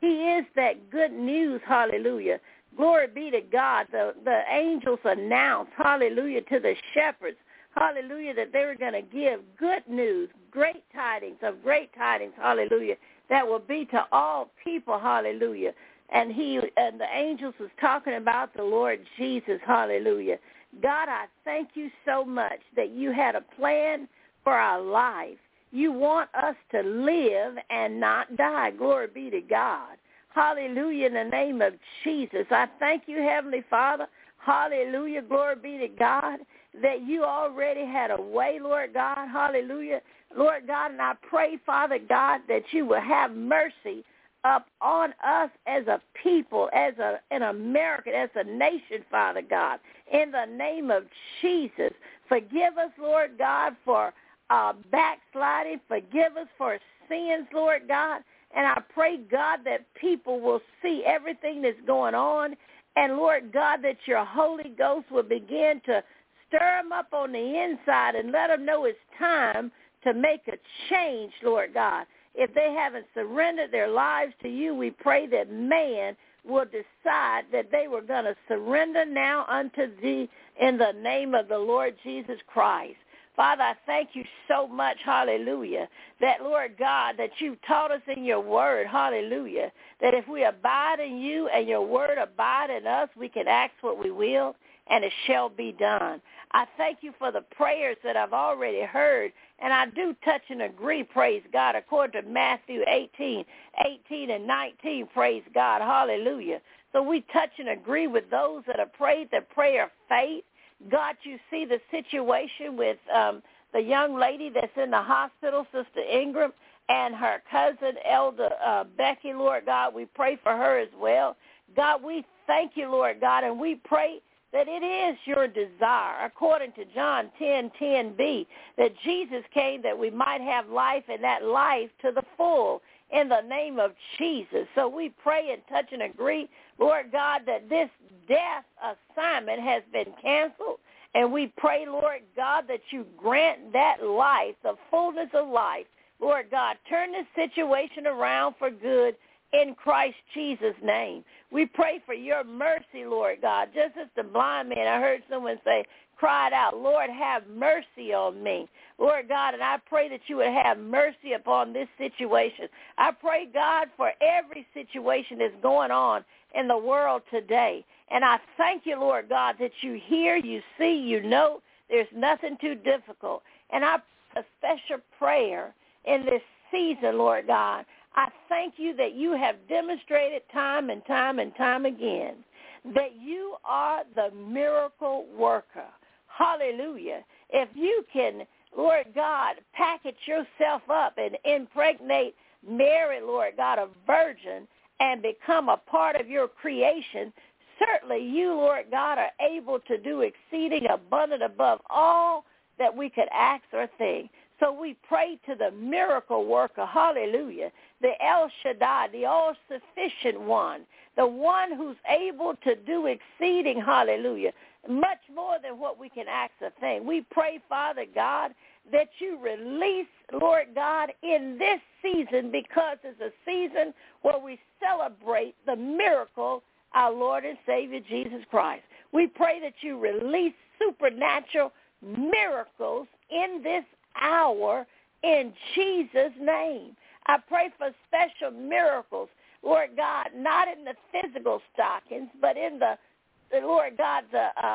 He is that good news, hallelujah. Glory be to God. The angels announced, hallelujah, to the shepherds, hallelujah, that they were going to give good news, great tidings, hallelujah, that will be to all people, hallelujah. And the angels was talking about the Lord Jesus, hallelujah. God, I thank you so much that you had a plan for our life. You want us to live and not die. Glory be to God. Hallelujah, in the name of Jesus. I thank you, Heavenly Father. Hallelujah, glory be to God, that you already had a way, Lord God. Hallelujah, Lord God. And I pray, Father God, that you will have mercy up on us as a people, as an American, as a nation, Father God. In the name of Jesus, forgive us, Lord God, for backsliding. Forgive us for sins, Lord God. And I pray, God, that people will see everything that's going on. And, Lord God, that your Holy Ghost will begin to stir them up on the inside and let them know it's time to make a change, Lord God. If they haven't surrendered their lives to you, we pray that man will decide that they were going to surrender now unto thee in the name of the Lord Jesus Christ. Father, I thank you so much, hallelujah, that, Lord God, that you've taught us in your word, hallelujah, that if we abide in you and your word abide in us, we can ask what we will, and it shall be done. I thank you for the prayers that I've already heard, and I do touch and agree, praise God, according to Matthew 18 and 19, praise God, hallelujah. So we touch and agree with those that have prayed the prayer of faith. God, you see the situation with the young lady that's in the hospital, Sister Ingram, and her cousin, Elder Becky, Lord God. We pray for her as well. God, we thank you, Lord God, and we pray that it is your desire, according to John 10:10b, that Jesus came that we might have life and that life to the full in the name of Jesus. So we pray and touch and agree, Lord God, that this death assignment has been canceled. And we pray, Lord God, that you grant that life, the fullness of life. Lord God, turn this situation around for good in Christ Jesus' name. We pray for your mercy, Lord God. Just as the blind man, I heard someone say, cried out, Lord, have mercy on me. Lord God, and I pray that you would have mercy upon this situation. I pray, God, for every situation that's going on in the world today. And I thank you, Lord God, that you hear, you see, you know, there's nothing too difficult. And I pray a special prayer in this season, Lord God. I thank you that you have demonstrated time and time and time again that you are the miracle worker. Hallelujah. If you can, Lord God, package yourself up and impregnate Mary, Lord God, a virgin, and become a part of your creation, certainly you, Lord God, are able to do exceeding abundant above all that we could ask or think. So we pray to the miracle worker, hallelujah, the El Shaddai, the all-sufficient one, the one who's able to do exceeding, hallelujah, much more than what we can ask or think. We pray, Father God, that you release, Lord God, in this season, because it's a season where we celebrate the miracle, our Lord and Savior Jesus Christ. We pray that you release supernatural miracles in this hour in Jesus' name. I pray for special miracles, Lord God, not in the physical stockings, but in the Lord God,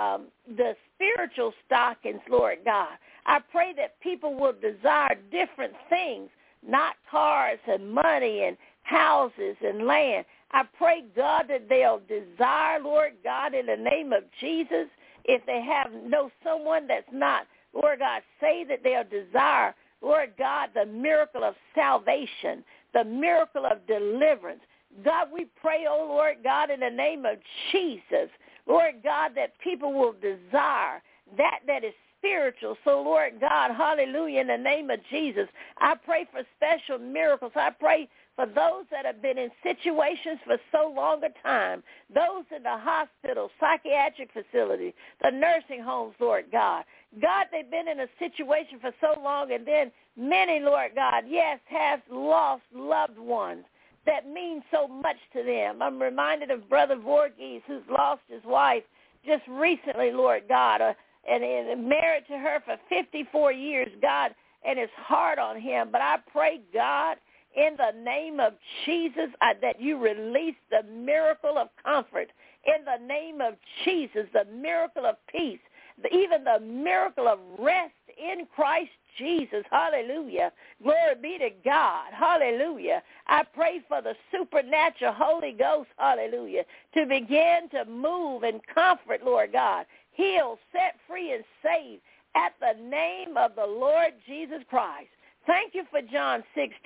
the spiritual stockings, Lord God. I pray that people will desire different things, not cars and money and houses and land. I pray, God, that they'll desire, Lord God, in the name of Jesus, if they know someone that's not, Lord God, say that they'll desire, Lord God, the miracle of salvation, the miracle of deliverance. God, we pray, oh Lord God, in the name of Jesus, Lord God, that people will desire that is spiritual. So, Lord God, hallelujah, in the name of Jesus, I pray for special miracles. I pray for those that have been in situations for so long a time, those in the hospital, psychiatric facilities, the nursing homes, Lord God. God, they've been in a situation for so long, and then many, Lord God, yes, have lost loved ones. that mean so much to them. I'm reminded of Brother Voorhees, who's lost his wife just recently, Lord God, and married to her for 54 years, God, and it's hard on him. But I pray, God, in the name of Jesus, that you release the miracle of comfort. In the name of Jesus, the miracle of peace, even the miracle of rest in Christ Jesus. Hallelujah. Glory be to God. Hallelujah. I pray for the supernatural Holy Ghost, hallelujah, to begin to move and comfort, Lord God, heal, set free, and save at the name of the Lord Jesus Christ. Thank you for John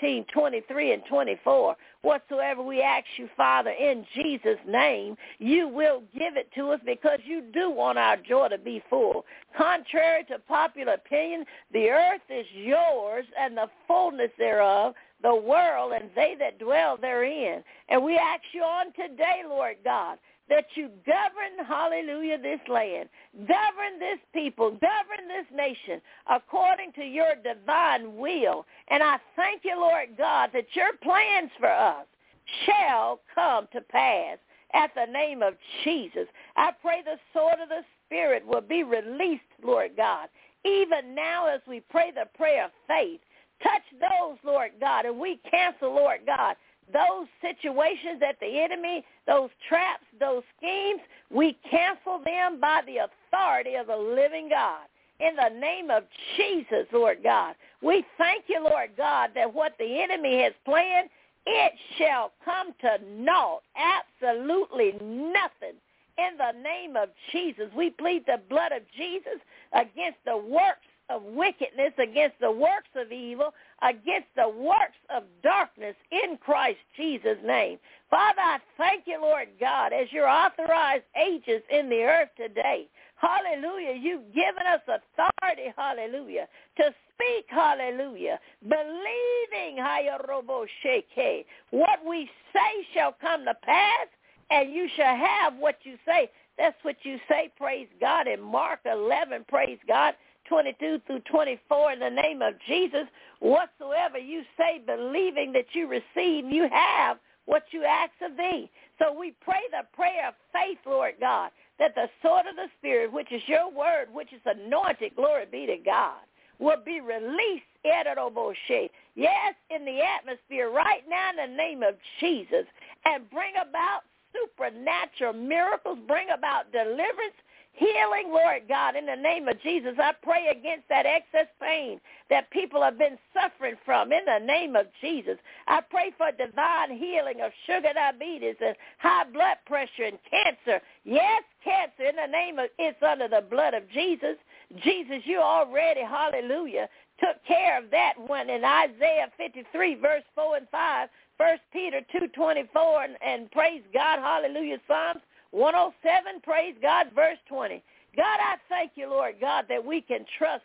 16:23 and 24. Whatsoever we ask you, Father, in Jesus' name, you will give it to us because you do want our joy to be full. Contrary to popular opinion, the earth is yours and the fullness thereof, the world and they that dwell therein. And we ask you on today, Lord God, that you govern, hallelujah, this land, govern this people, govern this nation according to your divine will. And I thank you, Lord God, that your plans for us shall come to pass at the name of Jesus. I pray the sword of the Spirit will be released, Lord God, even now as we pray the prayer of faith. Touch those, Lord God, and we cancel, Lord God, those situations that the enemy, those traps, those schemes, we cancel them by the authority of the living God. In the name of Jesus, Lord God, we thank you, Lord God, that what the enemy has planned, it shall come to naught, absolutely nothing. In the name of Jesus, we plead the blood of Jesus against the works of wickedness, against the works of evil, against the works of darkness in Christ Jesus' name. Father, I thank you, Lord God, as your authorized agents in the earth today. Hallelujah. You've given us authority, hallelujah, to speak, hallelujah, believing, what we say shall come to pass, and you shall have what you say. That's what you say, praise God, in Mark 11, praise God, 22 through 24, in the name of Jesus. Whatsoever you say, believing that you receive, you have what you ask of thee. So we pray the prayer of faith, Lord God, that the sword of the Spirit, which is your word, which is anointed, glory be to God, will be released, yes, in the atmosphere right now in the name of Jesus, and bring about supernatural miracles, bring about deliverance, healing, Lord God, in the name of Jesus. I pray against that excess pain that people have been suffering from in the name of Jesus. I pray for divine healing of sugar diabetes and high blood pressure and cancer. Yes, cancer, in the name of, it's under the blood of Jesus. Jesus, you already, hallelujah, took care of that one in Isaiah 53, verse 4 and 5, 1 Peter 2:24, and praise God, hallelujah, Psalms 107, praise God, verse 20. God, I thank you, Lord God, that we can trust.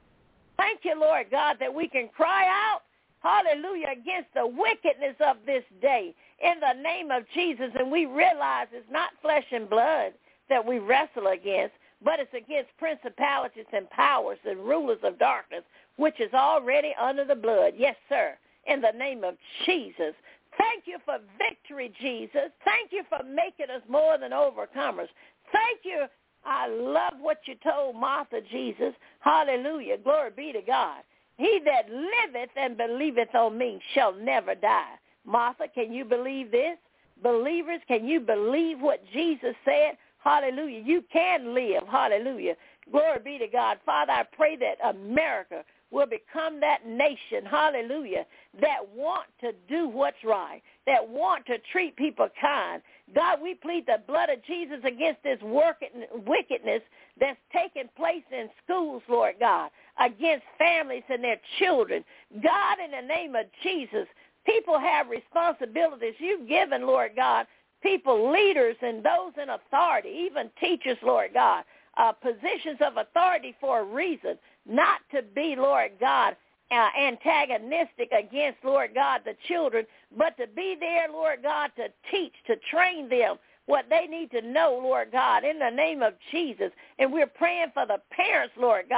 Thank you, Lord God, that we can cry out, hallelujah, against the wickedness of this day in the name of Jesus. And we realize it's not flesh and blood that we wrestle against, but it's against principalities and powers and rulers of darkness, which is already under the blood. Yes, sir, in the name of Jesus. Thank you for victory, Jesus. Thank you for making us more than overcomers. Thank you. I love what you told Martha, Jesus. Hallelujah. Glory be to God. He that liveth and believeth on me shall never die. Martha, can you believe this? Believers, can you believe what Jesus said? Hallelujah. You can live. Hallelujah. Glory be to God. Father, I pray that America will become that nation, hallelujah, that want to do what's right, that want to treat people kind. God, we plead the blood of Jesus against this wickedness that's taking place in schools, Lord God, against families and their children. God, in the name of Jesus, people have responsibilities. You've given, Lord God, people, leaders and those in authority, even teachers, Lord God, positions of authority for a reason, not to be, Lord God, antagonistic against, Lord God, the children, but to be there, Lord God, to teach, to train them what they need to know, Lord God, in the name of Jesus. And we're praying for the parents, Lord God,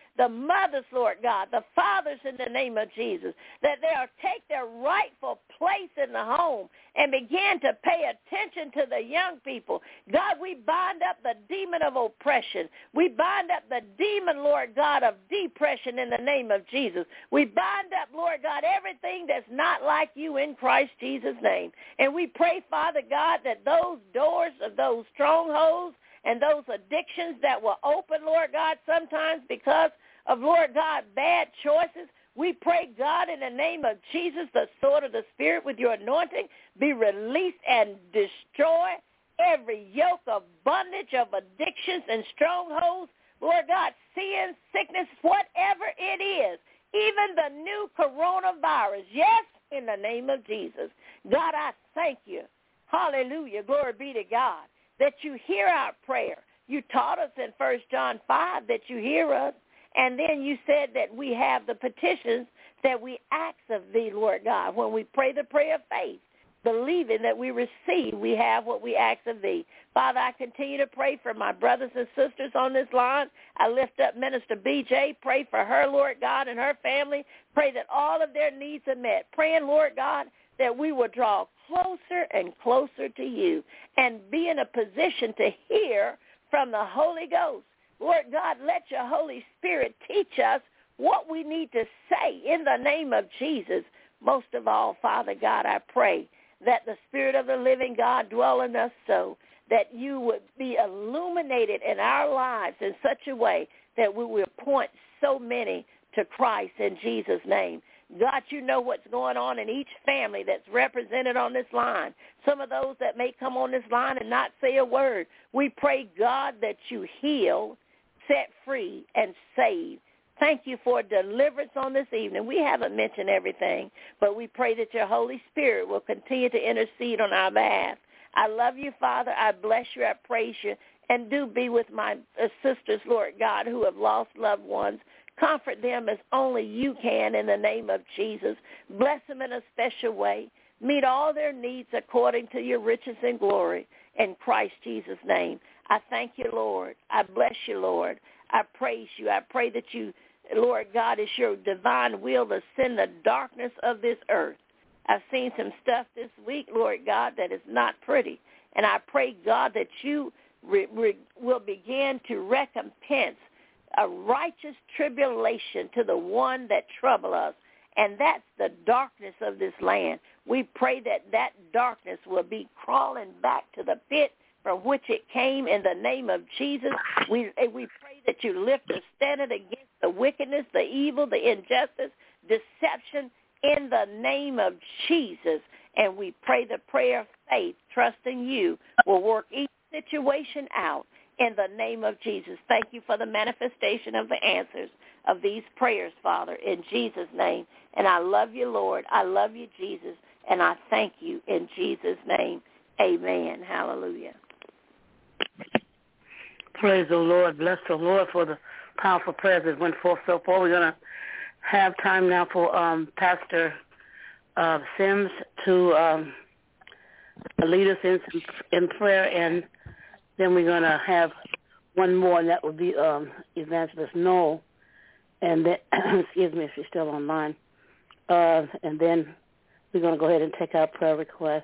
the mothers, Lord God, the fathers in the name of Jesus, that they'll take their rightful place in the home and begin to pay attention to the young people. God, we bind up the demon of oppression. We bind up the demon, Lord God, of depression in the name of Jesus. We bind up, Lord God, everything that's not like you in Christ Jesus' name. And we pray, Father God, that those doors of those strongholds and those addictions that were open, Lord God, sometimes because of, Lord God, bad choices, we pray, God, in the name of Jesus, the sword of the Spirit with your anointing be released and destroy every yoke of bondage, of addictions and strongholds, Lord God, sin, sickness, whatever it is, even the new coronavirus, yes, in the name of Jesus. God, I thank you. Hallelujah. Glory be to God, that you hear our prayer. You taught us in 1 John 5 that you hear us, and then you said that we have the petitions that we ask of thee, Lord God, when we pray the prayer of faith, believing that we receive, we have what we ask of thee. Father, I continue to pray for my brothers and sisters on this line. I lift up Minister B.J., pray for her, Lord God, and her family. Pray that all of their needs are met. Praying, Lord God, that we will draw closer and closer to you and be in a position to hear from the Holy Ghost. Lord God, let your Holy Spirit teach us what we need to say in the name of Jesus. Most of all, Father God, I pray that the Spirit of the living God dwell in us so that you would be illuminated in our lives in such a way that we will point so many to Christ in Jesus' name. God, you know what's going on in each family that's represented on this line. Some of those that may come on this line and not say a word. We pray, God, that you heal, set free, and save. Thank you for deliverance on this evening. We haven't mentioned everything, but we pray that your Holy Spirit will continue to intercede on our behalf. I love you, Father. I bless you. I praise you. And do be with my sisters, Lord God, who have lost loved ones. Comfort them as only you can in the name of Jesus. Bless them in a special way. Meet all their needs according to your riches and glory. In Christ Jesus' name. I thank you, Lord. I bless you, Lord. I praise you. I pray that you, Lord God, it's your divine will to send the darkness of this earth. I've seen some stuff this week, Lord God, that is not pretty. And I pray, God, that you will begin to recompense a righteous tribulation to the one that trouble us. And that's the darkness of this land. We pray that that darkness will be crawling back to the pit from which it came in the name of Jesus. We pray that you lift a standard against the wickedness, the evil, the injustice, deception in the name of Jesus. And we pray the prayer of faith, trusting you will work each situation out in the name of Jesus. Thank you for the manifestation of the answers of these prayers, Father, in Jesus' name. And I love you, Lord. I love you, Jesus. And I thank you in Jesus' name. Amen. Hallelujah. Praise the Lord. Bless the Lord for the powerful prayers that went forth so far. We're going to have time now for Pastor Sims to lead us in prayer, and then we're going to have one more, and that will be Evangelist Noel. And then, excuse me if she's still online. And then we're going to go ahead and take our prayer requests.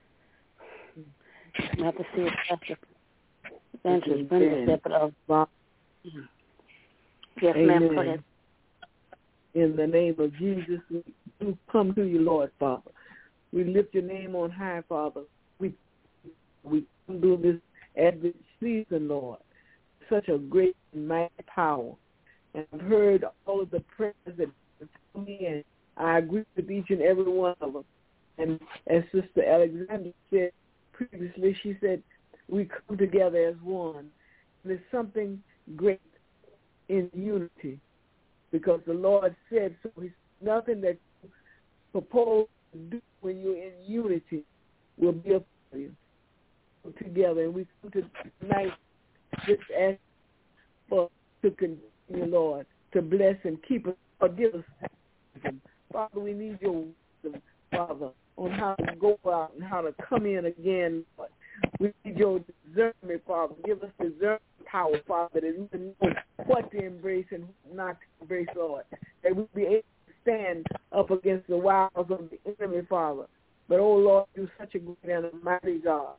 I have to see if Pastor Evangelist Brenda said, but yes, ma'am, go ahead. In the name of Jesus, we come to you, Lord, Father. We lift your name on high, Father. We come to this Advent season, Lord. Such a great and mighty power. And I've heard all of the prayers that have come in. I agree with each and every one of them. And as Sister Alexander said previously, she said, we come together as one. And there's something great in unity, because the Lord said so. He's nothing that you propose to do when you're in unity will be up for you. Together, and we come to tonight just ask for to continue, Lord, to bless and keep us, or give us wisdom. Father, we need your wisdom, Father, on how to go out and how to come in again, Lord. We need your discernment, Father. Give us discernment power, Father, that we can know what to embrace and not to embrace, Lord. That we be able to stand up against the wiles of the enemy, Father. But, oh, Lord, you're such a great and a mighty God.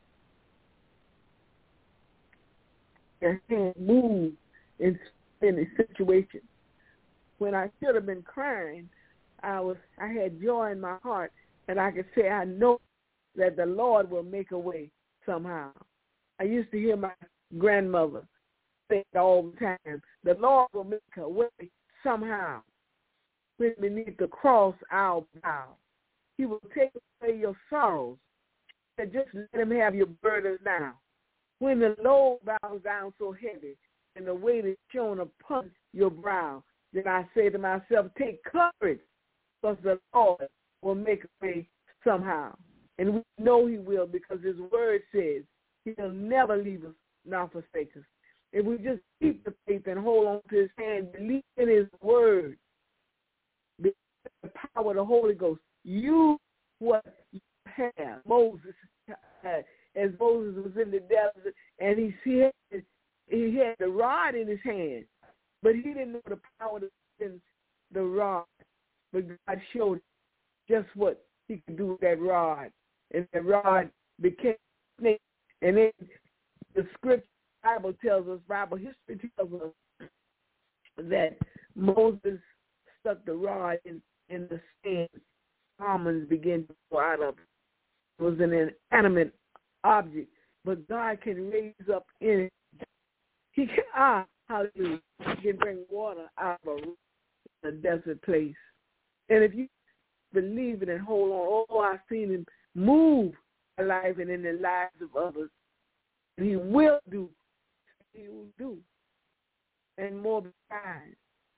Your hand move in a situation. When I should have been crying, I had joy in my heart, and I could say, I know that the Lord will make a way somehow. I used to hear my grandmother say all the time, the Lord will make a way somehow. When beneath the cross I'll bow. He will take away your sorrows, and just let him have your burdens now. When the load bows down so heavy, and the weight is shown upon your brow, then I say to myself, take courage, because the Lord will make a way somehow. And we know he will, because his word says he'll never leave us nor forsake us. If we just keep the faith and hold on to his hand, believe in his word, the power of the Holy Ghost, use what you have. Moses had, as Moses was in the desert, and he had the rod in his hand, but he didn't know the power in the rod. But God showed him just what he could do with that rod, and the rod became a snake. And then the scripture, Bible tells us, Bible history tells us that Moses stuck the rod in the sand. Almonds began to pour out of it. It was an inanimate object, but God can raise up in it. He can, hallelujah, he can bring water out of a desert place. And if you believe it and hold on, oh, I've seen him move in life and in the lives of others. And he will do. He will do. And more besides.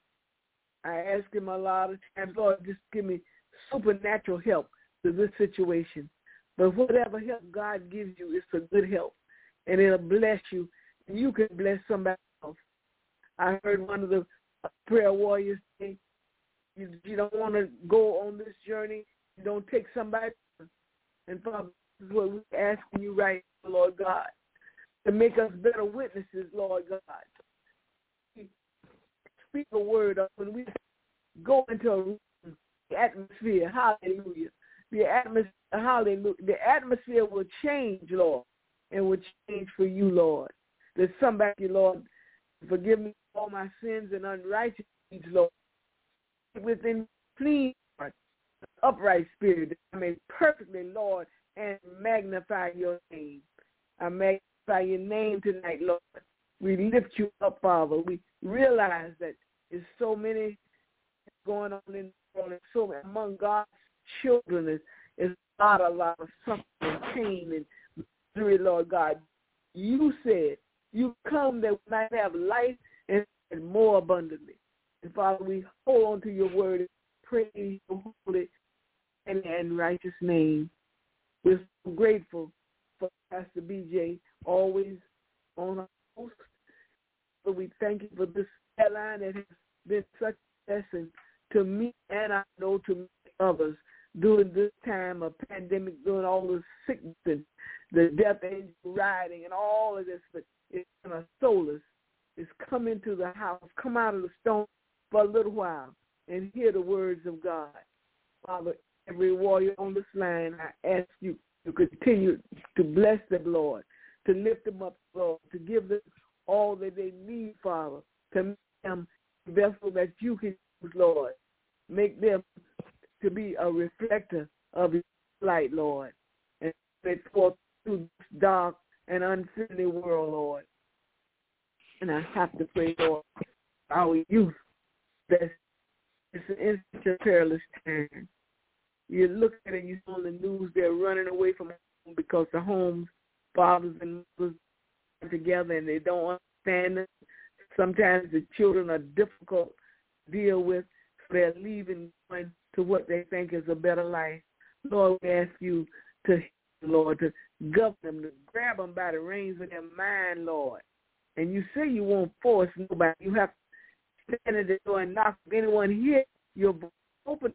I ask him a lot of times, Lord, just give me supernatural help to this situation. But whatever help God gives you, it's a good help. And it'll bless you. And you can bless somebody else. I heard one of the prayer warriors say, you don't want to go on this journey. You don't take somebody. And Father, this is what we're asking you right now, Lord God, to make us better witnesses, Lord God. Speak a word up when we go into a room, the atmosphere, hallelujah. The atmosphere will change, Lord, and will change for you, Lord. There's somebody, Lord, forgive me all my sins and unrighteous deeds, Lord. Within clean heart, upright spirit, that I may perfectly, Lord, and magnify your name. I magnify your name tonight, Lord. We lift you up, Father. We realize that there's so many going on in the world, and so among God's children is a lot of suffering and pain and misery, Lord God. You said you come that we might have life and more abundantly. And Father, we hold on to your word and praise your holy and righteous name. We're so grateful for Pastor BJ, always on our host. So we thank you for this line that has been such a blessing to me and I know to many others during this time of pandemic, during all the sickness and the death angel riding and all of this. But it's kind of soulless. It's come into the house, come out of the stone for a little while and hear the words of God. Father, every warrior on this line, I ask you to continue to bless them, Lord, to lift them up, Lord, to give them all that they need, Father, to make them a vessel that you can use, Lord. Make them to be a reflector of your light, Lord, and let forth through this dark and unfriendly world, Lord. And I have to pray, Lord, our youth, that it's an instant perilous time. You look at it, you see on the news, they're running away from home because the homes, fathers and mothers are together and they don't understand it. Sometimes the children are difficult to deal with, so they're leaving, going to what they think is a better life. Lord, we ask you to, Lord, to govern them, to grab them by the reins of their mind, Lord. And you say you won't force nobody. You have to stand at the door and knock. If anyone here, you'll open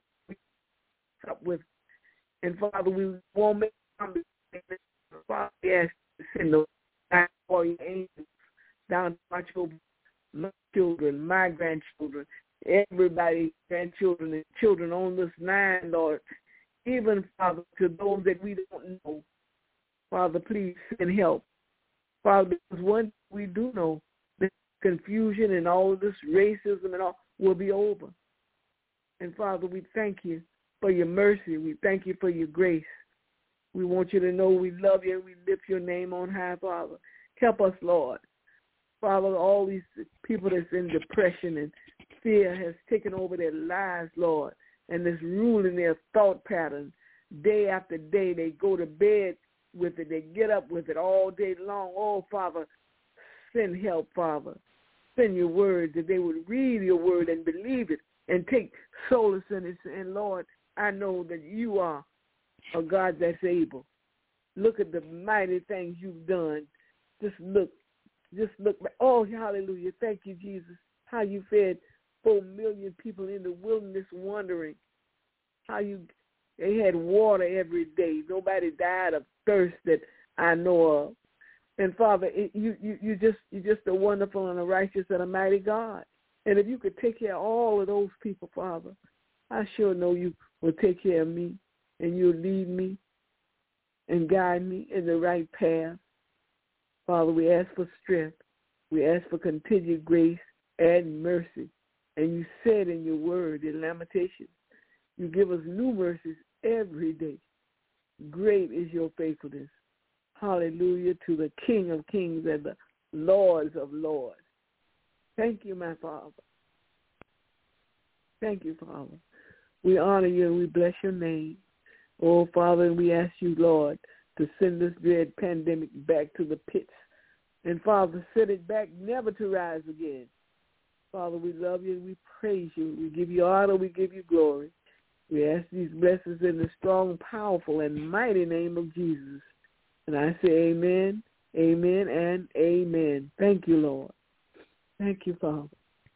up with. And Father, we won't make them. Father, we ask you to send those for your angels down to watch over my children, my grandchildren, everybody's grandchildren and children on this line, Lord. Even, Father, to those that we don't know, Father, please send help. Father, because one we do know, the confusion and all of this racism and all will be over. And, Father, we thank you for your mercy. We thank you for your grace. We want you to know we love you and we lift your name on high, Father. Help us, Lord. Father, all these people that's in depression and fear has taken over their lives, Lord, and is ruling their thought pattern. Day after day, they go to bed with it. They get up with it all day long. Oh, Father, send help, Father. Send your word that they would read your word and believe it and take solace in it. And, Lord, I know that you are a God that's able. Look at the mighty things you've done. Just look back. Oh, hallelujah. Thank you, Jesus. How you fed 4 million people in the wilderness wandering. How they had water every day. Nobody died of thirst that I know of. And Father, you're just a wonderful and a righteous and a mighty God. And if you could take care of all of those people, Father, I sure know you will take care of me and you'll lead me and guide me in the right path. Father, we ask for strength. We ask for continued grace and mercy. And you said in your word in Lamentations, you give us new mercies every day. Great is your faithfulness. Hallelujah to the King of Kings and the Lords of Lords. Thank you, my Father. Thank you, Father. We honor you and we bless your name. Oh, Father, and we ask you, Lord, to send this dread pandemic back to the pits. And, Father, send it back never to rise again. Father, we love you and we praise you. We give you honor, we give you glory. We ask these blessings in the strong, powerful, and mighty name of Jesus. And I say amen, amen, and amen. Thank you, Lord. Thank you, Father.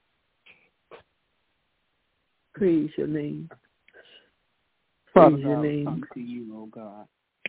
Praise your name. Father Praise your God, name. we come to you, oh God.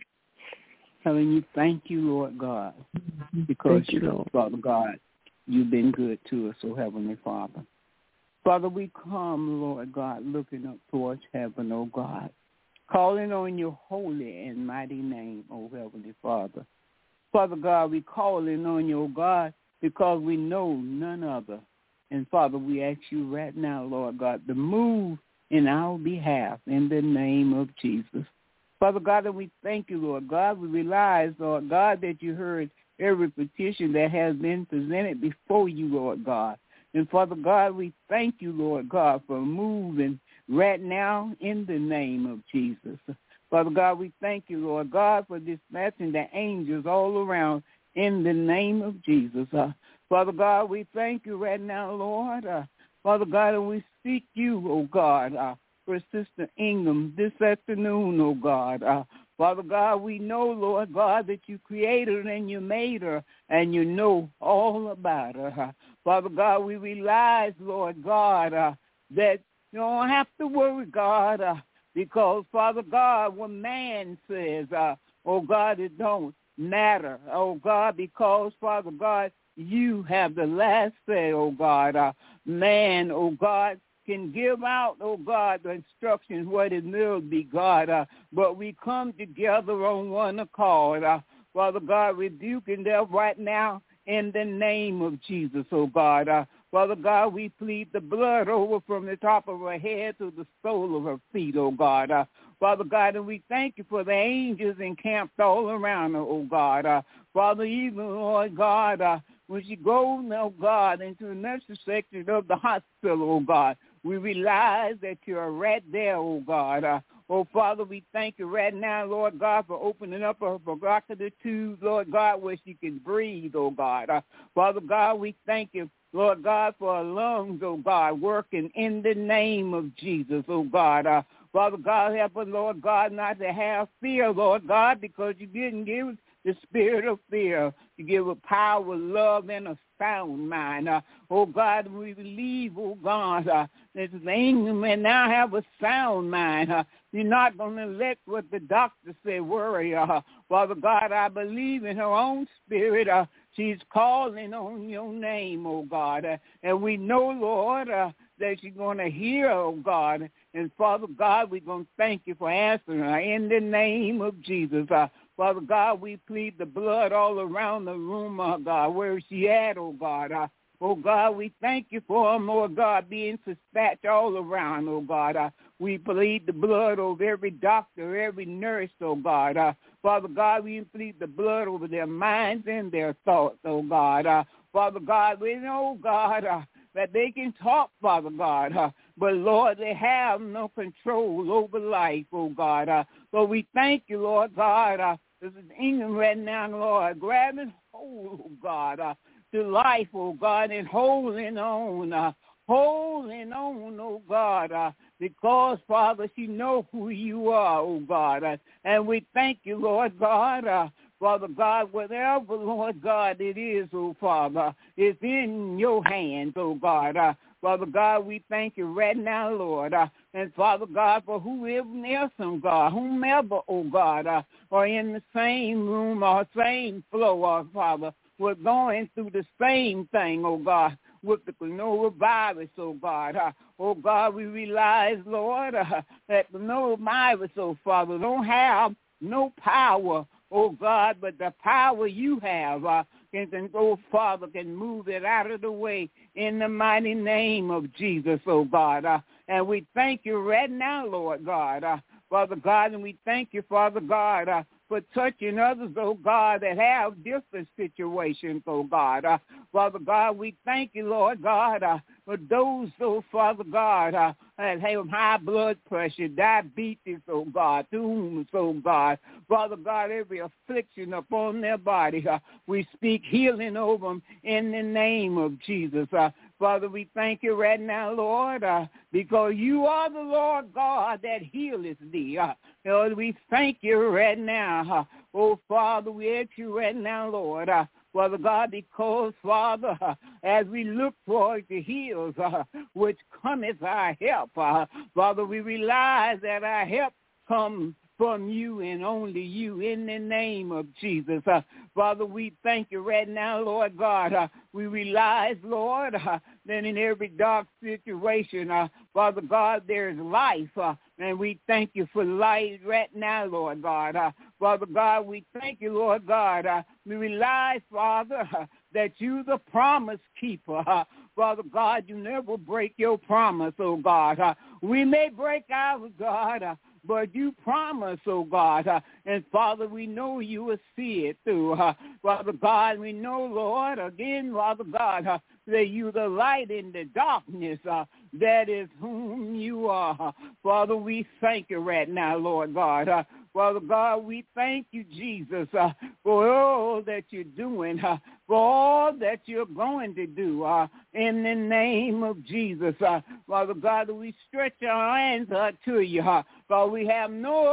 Telling you thank you, Lord God, because thank you, Lord. Father God, you've been good to us, oh Heavenly Father. Father, we come, Lord God, looking up towards heaven, oh God, calling on your holy and mighty name, oh Heavenly Father. Father God, we calling on you, oh God, because we know none other. And Father, we ask you right now, Lord God, to move in our behalf in the name of Jesus. Father God, and we thank you, Lord God. We realize, Lord God, that you heard every petition that has been presented before you, Lord God. And Father God, we thank you, Lord God, for moving right now in the name of Jesus. Father God, we thank you, Lord God, for dispatching the angels all around in the name of Jesus. Father God, we thank you right now, Lord. Father God, and we seek you, oh God, for Sister Ingham this afternoon, oh God. Father God, we know, Lord God, that you created her and you made her and you know all about her. Father God, we realize, Lord God, that you don't have to worry, God, because, Father God, when man says, oh God, it don't matter, oh God, because, Father God, you have the last say, oh God. Man, oh God, can give out, oh God, the instructions what it will be, God. But we come together on one accord. Father God, rebuking them right now in the name of Jesus, oh God. Father God, we plead the blood over from the top of her head to the sole of her feet, oh God. Father God, and we thank you for the angels encamped all around her, oh God. Father, even, Lord God, when she goes, oh God, into the nursing section of the hospital, oh God, we realize that you're right there, oh God. Oh, Father, we thank you right now, Lord God, for opening up her provocative tube, Lord God, where she can breathe, oh God. Father God, we thank you, Lord God, for her lungs, oh God, working in the name of Jesus, oh God. Father God, help us, Lord God, not to have fear, Lord God, because you didn't give us the spirit of fear. You give us power, love, and a sound mind. Oh God, we believe, oh God, that the angel may now have a sound mind. You're not going to let what the doctor say worry. Father God, I believe in her own spirit. She's calling on your name, oh God. And we know, Lord, that she's going to hear, oh God. And Father God, we're going to thank you for answering her in the name of Jesus. Father God, we plead the blood all around the room, oh God, where she at, oh God. Oh God, we thank you for them, oh God, being dispatched all around, oh God. We plead the blood over every doctor, every nurse, oh God. Father God, we plead the blood over their minds and their thoughts, oh God. Father God, we know, God, that they can talk, Father God, but Lord, they have no control over life, oh God. So we thank you, Lord God. This is England right now, Lord, grabbing hold, oh God, to life, oh God, and holding on, oh God, because, Father, she knows who you are, oh God. And we thank you, Lord God, Father God, whatever, Lord God, it is, oh Father, it's in your hands, oh God. Father God, we thank you right now, Lord. And Father God, for whoever else, oh God, whomever, oh God, are in the same room or same floor, Father, we're going through the same thing, oh God, with the coronavirus, oh God. Oh God, we realize, Lord, that the coronavirus, oh Father, don't have no power, oh God, but the power you have can go, Father, can move it out of the way in the mighty name of Jesus, oh God. And we thank you right now, Lord God, Father God, and we thank you, Father God, for touching others, oh God, that have different situations, oh God. Father God, we thank you, Lord God, for those, oh Father God, that have high blood pressure, diabetes, oh God, tumors, oh God. Father God, every affliction upon their body, we speak healing over them in the name of Jesus. Father, we thank you right now, Lord, because you are the Lord God that healeth thee. Lord, we thank you right now. Oh, Father, we ask you right now, Lord, Father God, because, Father, as we look toward the hills, which cometh our help, Father, we realize that our help comes from you and only you in the name of Jesus. Father, we thank you right now, Lord God. We realize, Lord, that in every dark situation, Father God, there is life. And we thank you for life right now, Lord God. Father God, we thank you, Lord God. We realize, Father, that you the promise keeper. Father God, you never break your promise, oh God. We may break ours, God, but you promise, oh God, and Father, we know you will see it through. Father God, we know, Lord, again, Father God, that you the light in the darkness, that is whom you are. Father, we thank you right now, Lord God. Father God, we thank you, Jesus, for all that you're doing, for all that you're going to do, in the name of Jesus. Father God, we stretch our hands to you, for we have no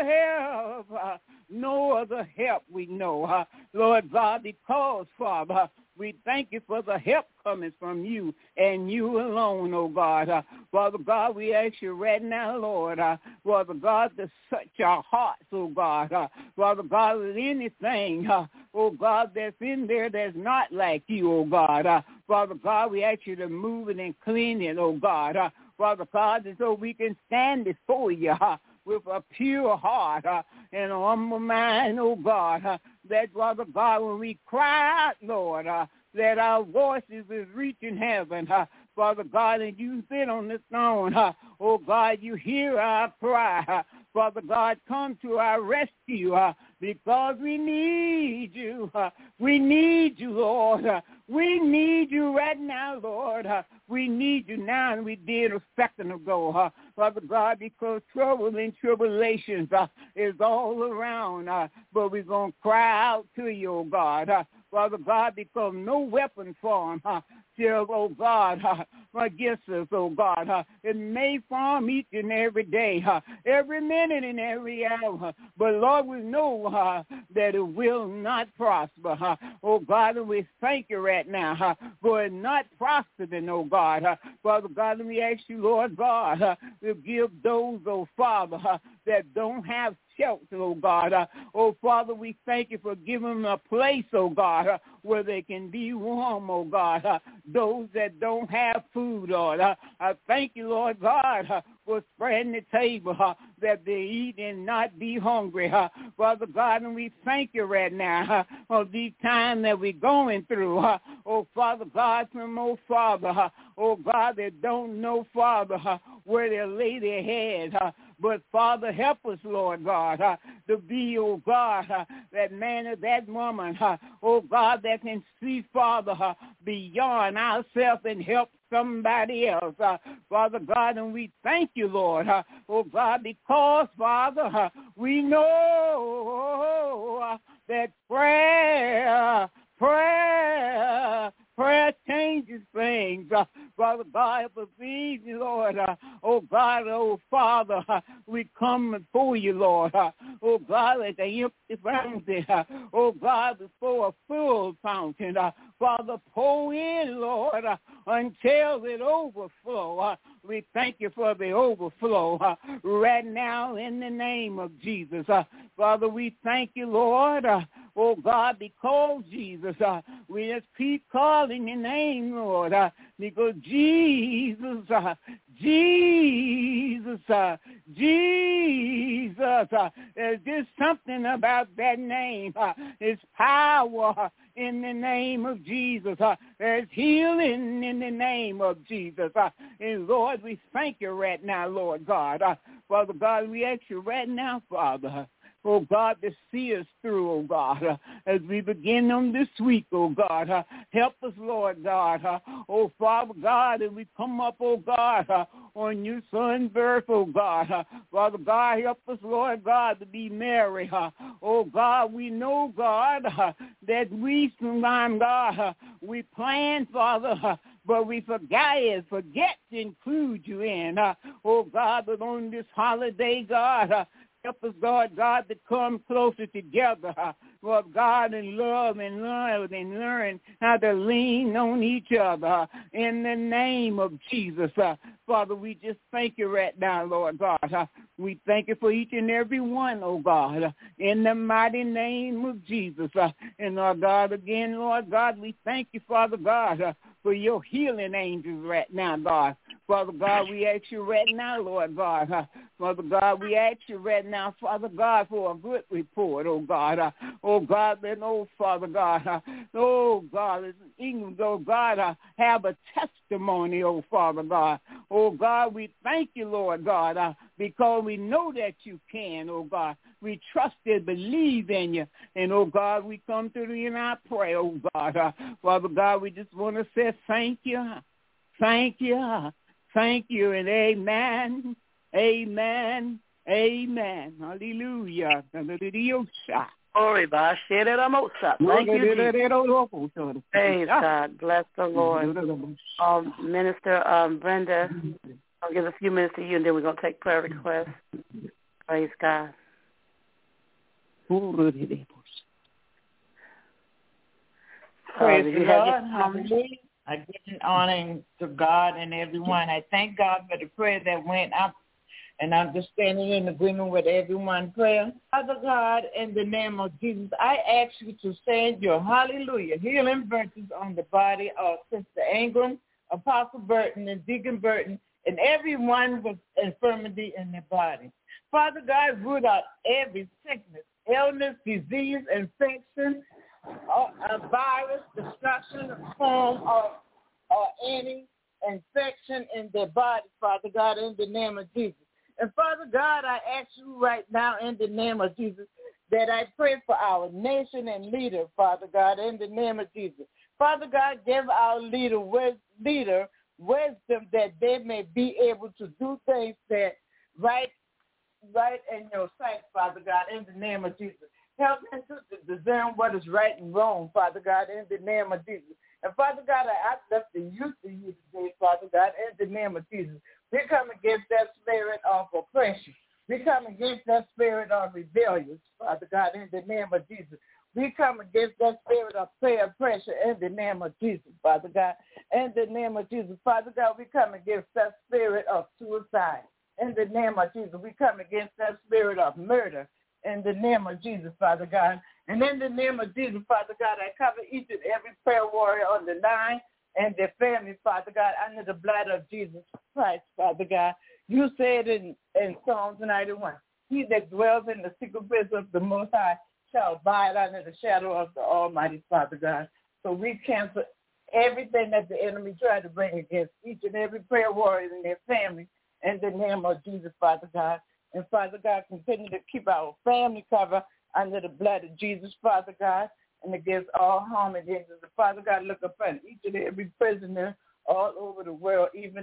other help we know, Lord God, because, Father, we thank you for the help coming from you and you alone, oh God. Father God, we ask you right now, Lord, Father God, to touch our hearts, oh God. Father God, with anything, oh God, that's in there that's not like you, oh God. Father God, we ask you to move it and clean it, oh God. Father God, so we can stand before you with a pure heart and a humble mind, oh God, that, Father God, when we cry out, Lord, that our voices is reaching heaven, Father God, and you sit on the throne, oh God, you hear our cry, Father God, come to our rescue, because we need you. We need you, Lord. We need you right now, Lord. We need you now, and we did a second ago, Father God, because trouble and tribulations is all around, but we're going to cry out to you, oh God. Father God, because no weapon formed shall, oh God, against us, oh God. It may farm each and every day, every minute and every hour. But, Lord, we know that it will not prosper. Oh, God, and we thank you right now for it not prospering, oh God. Father God, let me ask you, Lord God, to give those, oh Father, that don't have shelter, oh God. Oh, Father, we thank you for giving them a place, oh God, where they can be warm, oh God. Those that don't have food, Lord, I thank you, Lord God, for spreading the table that they eat and not be hungry. Father God, and we thank you right now for these times that we're going through. Oh, Father God, from oh Father, oh God, that don't know, Father, where they lay their head. But, Father, help us, Lord God, to be, oh God, that man or that woman, oh God, that can see, Father, beyond ourselves and help somebody else. Father God, and we thank you, Lord, oh God, because, Father, we know that prayer changes things. Father God, help us please you, Lord. Oh God, oh Father, we come before you, Lord. Oh God, at the empty fountain. Oh God, before a full fountain. Father, pour in, Lord, until it overflow. We thank you for the overflow right now in the name of Jesus. Father, we thank you, Lord. Oh God, because Jesus, we just keep calling your name, Lord, because Jesus, there's just something about that name. It's power in the name of Jesus. There's healing in the name of Jesus. And Lord, we thank you right now, Lord God. Father God, we ask you right now, Father, oh God, to see us through, oh God, as we begin on this week, oh God. Help us, Lord God. Oh Father God, as we come up, oh God, on your son's birth, oh God. Father God, help us, Lord God, to be merry. Oh God, we know, God, that we sometimes, God, we plan, Father, but we forget to include you in. Oh God, but on this holiday, God, help us, Lord God, to come closer together, Lord God, in love and love and learn how to lean on each other in the name of Jesus. Father, we just thank you right now, Lord God. We thank you for each and every one, oh God, in the mighty name of Jesus. And, Lord God, again, Lord God, we thank you, Father God, for your healing angels right now, God. Father God, we ask you right now, Lord God. Father God, we ask you right now, Father God, for a good report, oh God. Oh God, then, oh Father God. Oh God, even though God have a testimony, oh Father God. Oh God, we thank you, Lord God, because we know that you can, oh God. We trust and believe in you. And, oh God, we come to you in our prayer, oh God. Father God, we just want to say thank you. Thank you. Thank you, and amen, amen, amen. Hallelujah. Glory, thank you, Jesus. Praise God. Bless the Lord. Minister Brenda, I'll give a few minutes to you, and then we're going to take prayer requests. Praise God. Praise the Lord. Hallelujah. Again, honoring to God and everyone. I thank God for the prayer that went up, and I'm just standing in agreement with everyone's prayer. Father God, in the name of Jesus, I ask you to send your hallelujah, healing virtues on the body of Sister Ingram, Apostle Burton, and Deacon Burton, and everyone with infirmity in their body. Father God, root out every sickness, illness, disease, infection, a virus, destruction, form of any infection in their body, Father God, in the name of Jesus. And Father God, I ask you right now in the name of Jesus that I pray for our nation and leader, Father God, in the name of Jesus. Father God, give our leader wisdom that they may be able to do things that right in your sight, Father God, in the name of Jesus. Help them to discern what is right and wrong, Father God, in the name of Jesus. And, Father God, I lift the youth to you today, Father God, in the name of Jesus. We come against that spirit of oppression. We come against that spirit of rebellion, Father God, in the name of Jesus. We come against that spirit of prayer pressure in the name of Jesus, Father God. In the name of Jesus, Father God, we come against that spirit of suicide. In the name of Jesus, we come against that spirit of murder. In the name of Jesus, Father God. And in the name of Jesus, Father God, I cover each and every prayer warrior on the line and their family, Father God, under the blood of Jesus Christ, Father God. You said in Psalms 91, he that dwells in the secret place of the Most High shall abide under the shadow of the Almighty, Father God. So we cancel everything that the enemy tried to bring against each and every prayer warrior and their family in the name of Jesus, Father God. And, Father God, continue to keep our family covered under the blood of Jesus, Father God, and against all harm and danger. Father God, look upon each and every prisoner all over the world, even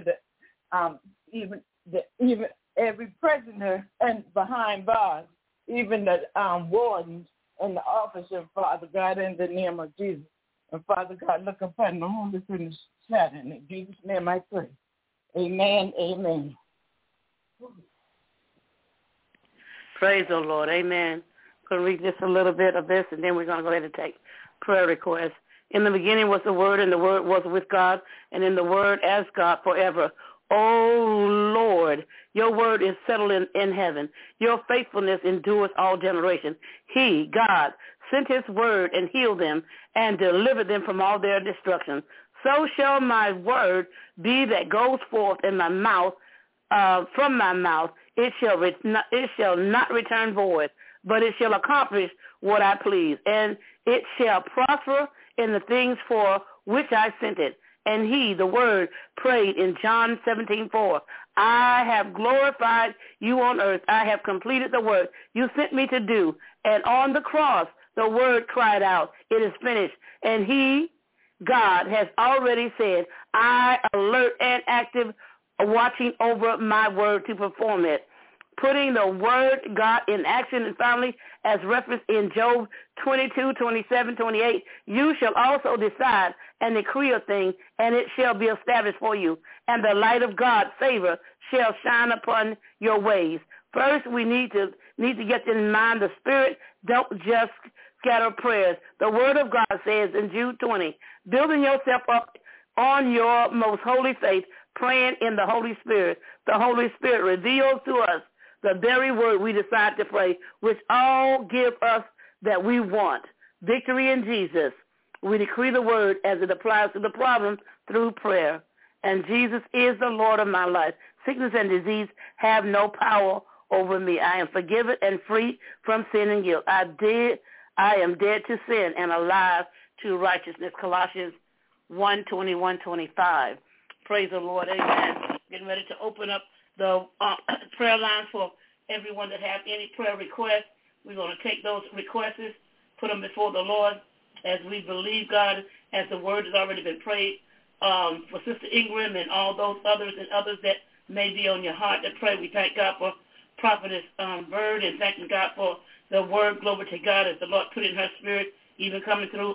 every prisoner and behind bars, even the wardens and the officers, Father God, in the name of Jesus. And, Father God, look upon the homeless and the shattered. In Jesus' name I pray. Amen, amen. Praise the Lord. Amen. I'm going to read just a little bit of this, and then we're going to go ahead and take prayer requests. In the beginning was the Word, and the Word was with God, and in the Word as God forever. Oh, Lord, your word is settled in heaven. Your faithfulness endures all generations. He, God, sent his word and healed them and delivered them from all their destruction. So shall my word be that goes forth in my mouth, from my mouth. It shall not return void, but it shall accomplish what I please, and it shall prosper in the things for which I sent it. And he, the word, prayed in John 17:4, I have glorified you on earth. I have completed the work you sent me to do. And on the cross, the word cried out, it is finished. And he, God, has already said, I alert and active, watching over my word to perform it. Putting the word God in action, and finally, as referenced in Job 22, 27, 28, you shall also decide and decree a thing, and it shall be established for you. And the light of God's favor shall shine upon your ways. First, we need to get in mind the Spirit. Don't just scatter prayers. The word of God says in Jude 20, building yourself up on your most holy faith, praying in the Holy Spirit. The Holy Spirit reveals to us the very word we decide to pray, which all give us that we want. Victory in Jesus. We decree the word as it applies to the problem through prayer. And Jesus is the Lord of my life. Sickness and disease have no power over me. I am forgiven and free from sin and guilt. I am dead to sin and alive to righteousness. Colossians 1:21-25. Praise the Lord. Amen. Getting ready to open up the prayer line for everyone that have any prayer requests. We're going to take those requests, put them before the Lord as we believe, God, as the word has already been prayed for Sister Ingram and all those others and others that may be on your heart to pray. We thank God for Prophetess Bird and thanking God for the word, glory to God, as the Lord put in her spirit, even coming through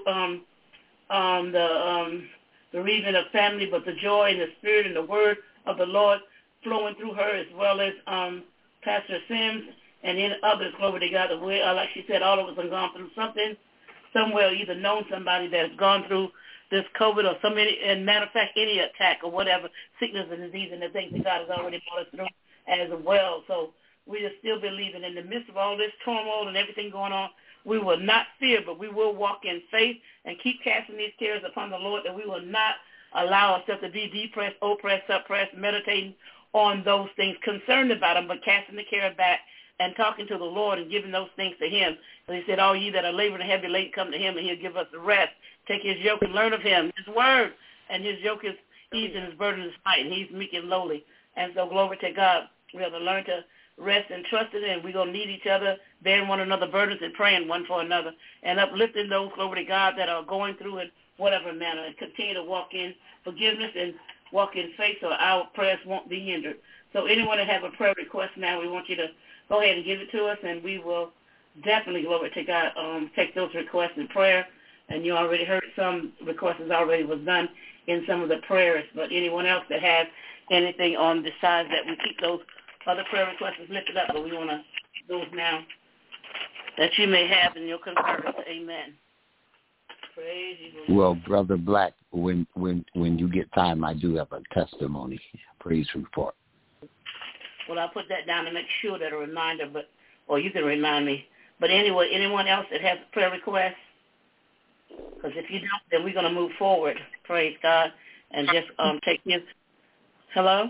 the bereavement of family, but the joy and the spirit and the word of the Lord flowing through her, as well as Pastor Sims and then others, glory to God. Like she said, all of us have gone through something, somewhere, either known somebody that has gone through this COVID or somebody, and matter of fact, any attack or whatever, sickness and disease and the things that God has already brought us through as well. So we are still believing in the midst of all this turmoil and everything going on, we will not fear, but we will walk in faith and keep casting these cares upon the Lord, that we will not allow ourselves to be depressed, oppressed, suppressed, meditating on those things, concerned about them, but casting the care back and talking to the Lord and giving those things to him. So he said, all ye that are laboring and heavy laden, come to him, and he'll give us the rest. Take his yoke and learn of him, his word, and his yoke is easy and his burden is light, and he's meek and lowly. And so glory to God. We have to learn to rest and trust in him. We're going to need each other, bearing one another burdens and praying one for another, and uplifting those, glory to God, that are going through in whatever manner, and continue to walk in forgiveness and walk in faith so our prayers won't be hindered. So anyone that have a prayer request now, we want you to go ahead and give it to us, and we will definitely, glory to God, take those requests in prayer. And you already heard some requests already was done in some of the prayers. But anyone else that has anything on besides that, we keep those other prayer requests lifted up, but we want to those now that you may have in your concurrence. Amen. Praise you. Well, Brother Black, when you get time, I do have a testimony, praise report. Well, I'll put that down to make sure that a reminder, or you can remind me. But anyway, anyone else that has prayer requests? Because if you don't, then we're going to move forward, praise God, and just take his. Hello?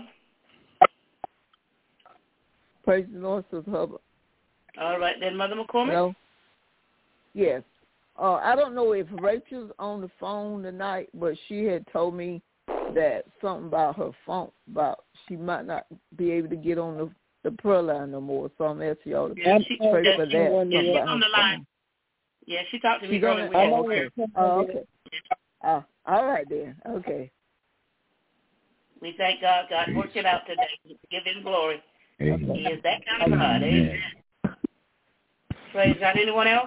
Praise the Lord, Sister Hubbard. All right, then, Mother McCormick? Hello? Yes. I don't know if Rachel's on the phone tonight, but she had told me that something about her phone, about she might not be able to get on the prayer line no more. So I'm asking y'all to pray for that. She's on the line. Yeah, she talked to me earlier. Okay. All right then. Okay. We thank God. God worked it out today. Give him glory. Amen. He is that kind of God. Amen. Praise God. Anyone else?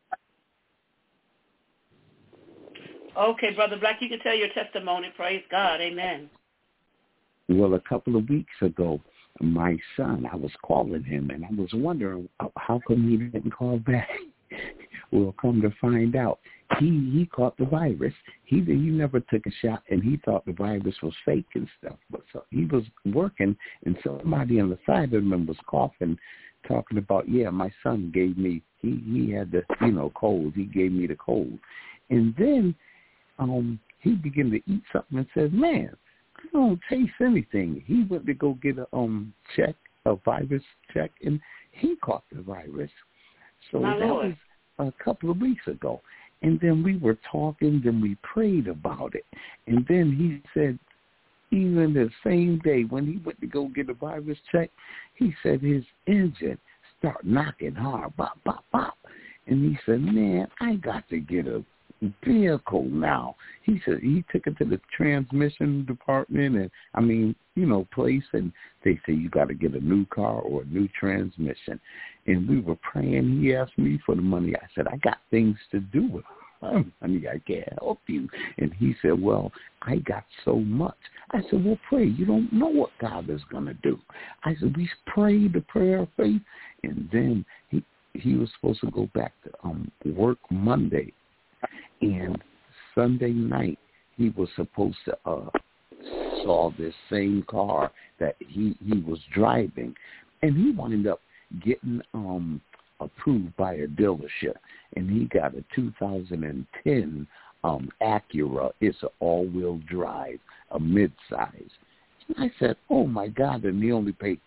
Okay, Brother Black, you can tell your testimony. Praise God. Amen. Well, a couple of weeks ago, my son, I was calling him, and I was wondering how come he didn't call back. Well, come to find out, he caught the virus. He never took a shot, and he thought the virus was fake and stuff. But so he was working, and somebody on the side of him was coughing, talking about, yeah, my son gave me, he had the, cold. He gave me the cold. And then he began to eat something and said, man, I don't taste anything. He went to go get a virus check, and he caught the virus. So that was a couple of weeks ago. And then we were talking, then we prayed about it. And then he said, even the same day when he went to go get a virus check, he said his engine started knocking hard, bop, bop, bop. And he said, man, I got to get a vehicle now. He said he took it to the transmission department place, and they said you got to get a new car or a new transmission. And we were praying. He asked me for the money. I said, I got things to do with money. I can't help you. And he said, well, I got so much. I said, well, pray. You don't know what God is going to do. I said, we prayed the prayer of faith, and then he was supposed to go back to work Monday. And Sunday night, he was supposed to saw this same car that he was driving, and he wound up getting approved by a dealership, and he got a 2010 Acura. It's an all-wheel drive, a mid-size. And I said, oh, my God, and he only paid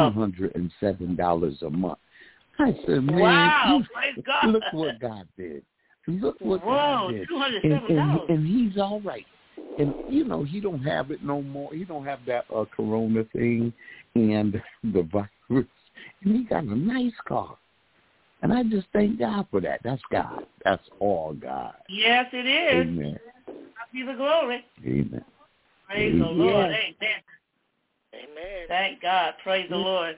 $207 a month. I said, man, look what God did. Look what God did. And he's all right. And, he don't have it no more. He don't have that corona thing and the virus. And he got a nice car. And I just thank God for that. That's God. That's all God. Yes, it is. Amen. God be the glory. Amen. Praise the Lord. Amen. Amen. Thank God. Praise the Lord.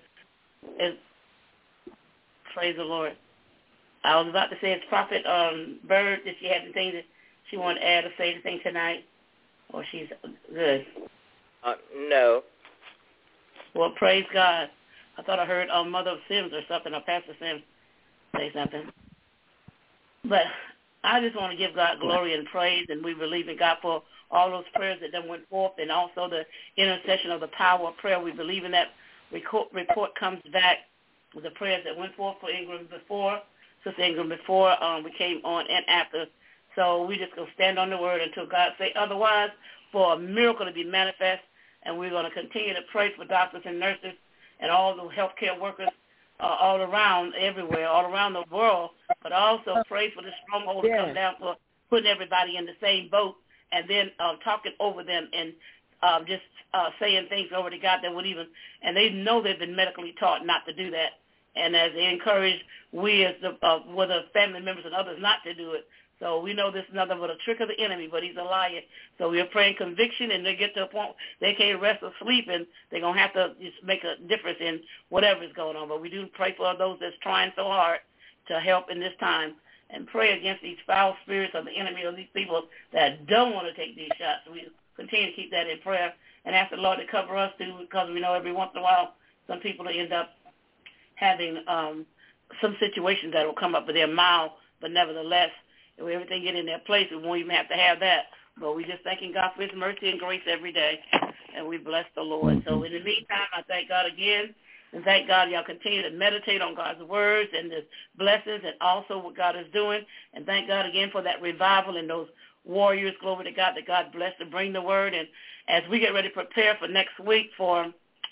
Praise the Lord. I was about to say, it's Prophet Bird, if she had anything that she wanted to add or say anything tonight, or she's good. No. Well, praise God. I thought I heard Mother Sims or something, or Pastor Sims say something. But I just want to give God glory and praise, and we believe in God for all those prayers that then went forth, and also the intercession of the power of prayer. We believe in that report comes back with the prayers that went forth for Ingram before, Sister Ingram, before we came on and after. So we just going to stand on the word until God say otherwise for a miracle to be manifest, and we're going to continue to pray for doctors and nurses and all the healthcare workers all around, everywhere, all around the world, but also pray for the stronghold to come down for putting everybody in the same boat, and then talking over them and just saying things over to God that would even, and they know they've been medically taught not to do that. And as they encourage we as whether family members and others not to do it. So we know this is nothing but a trick of the enemy, but he's a liar. So we're praying conviction, and they get to a point they can't rest or sleep, and they're going to have to just make a difference in whatever is going on. But we do pray for those that's trying so hard to help in this time. and pray against these foul spirits of the enemy of these people that don't want to take these shots. We continue to keep that in prayer and ask the Lord to cover us too, because we know every once in a while some people end up having some situations that will come up, but they're mild, but nevertheless, if everything get in their place, we won't even have to have that. But we just thanking God for his mercy and grace every day, and we bless the Lord. So in the meantime, I thank God again, and thank God y'all continue to meditate on God's words and his blessings and also what God is doing. And thank God again for that revival and those warriors, glory to God, that God bless to bring the word. And as we get ready to prepare for next week for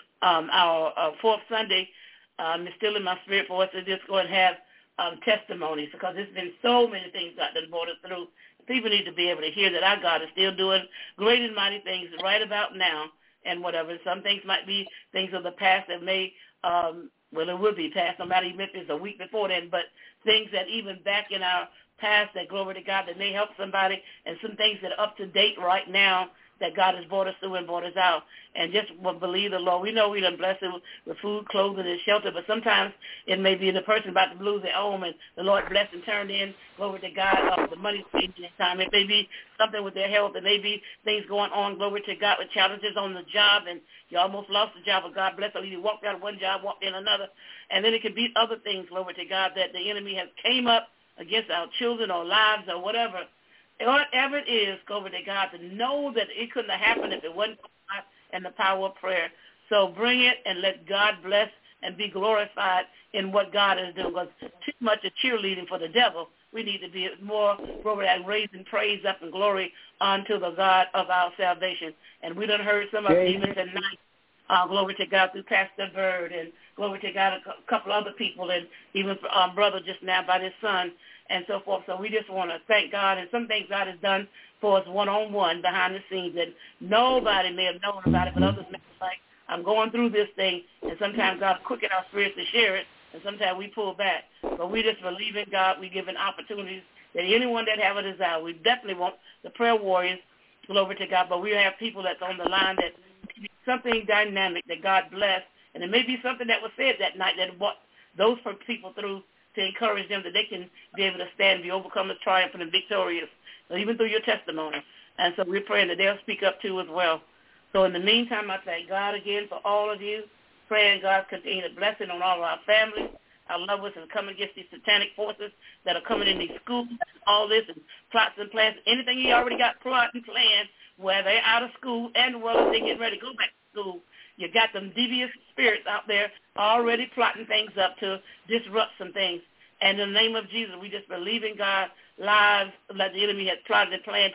our fourth Sunday, it's still in my spirit for us to just go and have testimonies, because there's been so many things that have brought us through. People need to be able to hear that our God is still doing great and mighty things right about now and whatever. Some things might be things of the past that may, well, it would be past, no matter even if it's a week before then, but things that even back in our past that, glory to God, that may help somebody, and some things that are up to date right now that God has brought us through and brought us out. And just believe the Lord. We know we done blessed it with food, clothing, and shelter, but sometimes it may be the person about to lose their home, and the Lord blessed and turned in, glory to God, the money changing in time. It may be something with their health. It may be things going on, glory to God, with challenges on the job, and you almost lost the job, but God bless, or you walked out of one job, walked in another. And then it could be other things, glory to God, that the enemy has came up against our children or lives or whatever. Whatever it is, glory to God, to know that it couldn't have happened if it wasn't for God and the power of prayer. So bring it and let God bless and be glorified in what God is doing, because too much of cheerleading for the devil. We need to be more, glory, and raising praise up and glory unto the God of our salvation. And we done heard some of them even tonight, glory to God, through Pastor Bird, and glory to God, a couple other people, and even brother just now by his son, and so forth. So we just want to thank God, and some things God has done for us one-on-one behind the scenes that nobody may have known about it, but others may be like, I'm going through this thing, and sometimes God quicken our spirits to share it, and sometimes we pull back. But we just believe in God. We give opportunities that anyone that have a desire. We definitely want the prayer warriors, glory to God, but we have people that's on the line that something dynamic that God bless, and it may be something that was said that night that brought those people through to encourage them that they can be able to stand, be overcomers, triumphant, and victorious, even through your testimony. And so we're praying that they'll speak up too as well. So in the meantime, I thank God again for all of you, praying God continue to blessing on all of our families, our loved ones, and coming against these satanic forces that are coming in these schools, all this, and plots and plans, anything you already got plot and planned, where they're out of school and well, they get ready to go back to school. You got them devious spirits out there already plotting things up to disrupt some things. And in the name of Jesus, we just believe in God, lives that the enemy has plotted and planned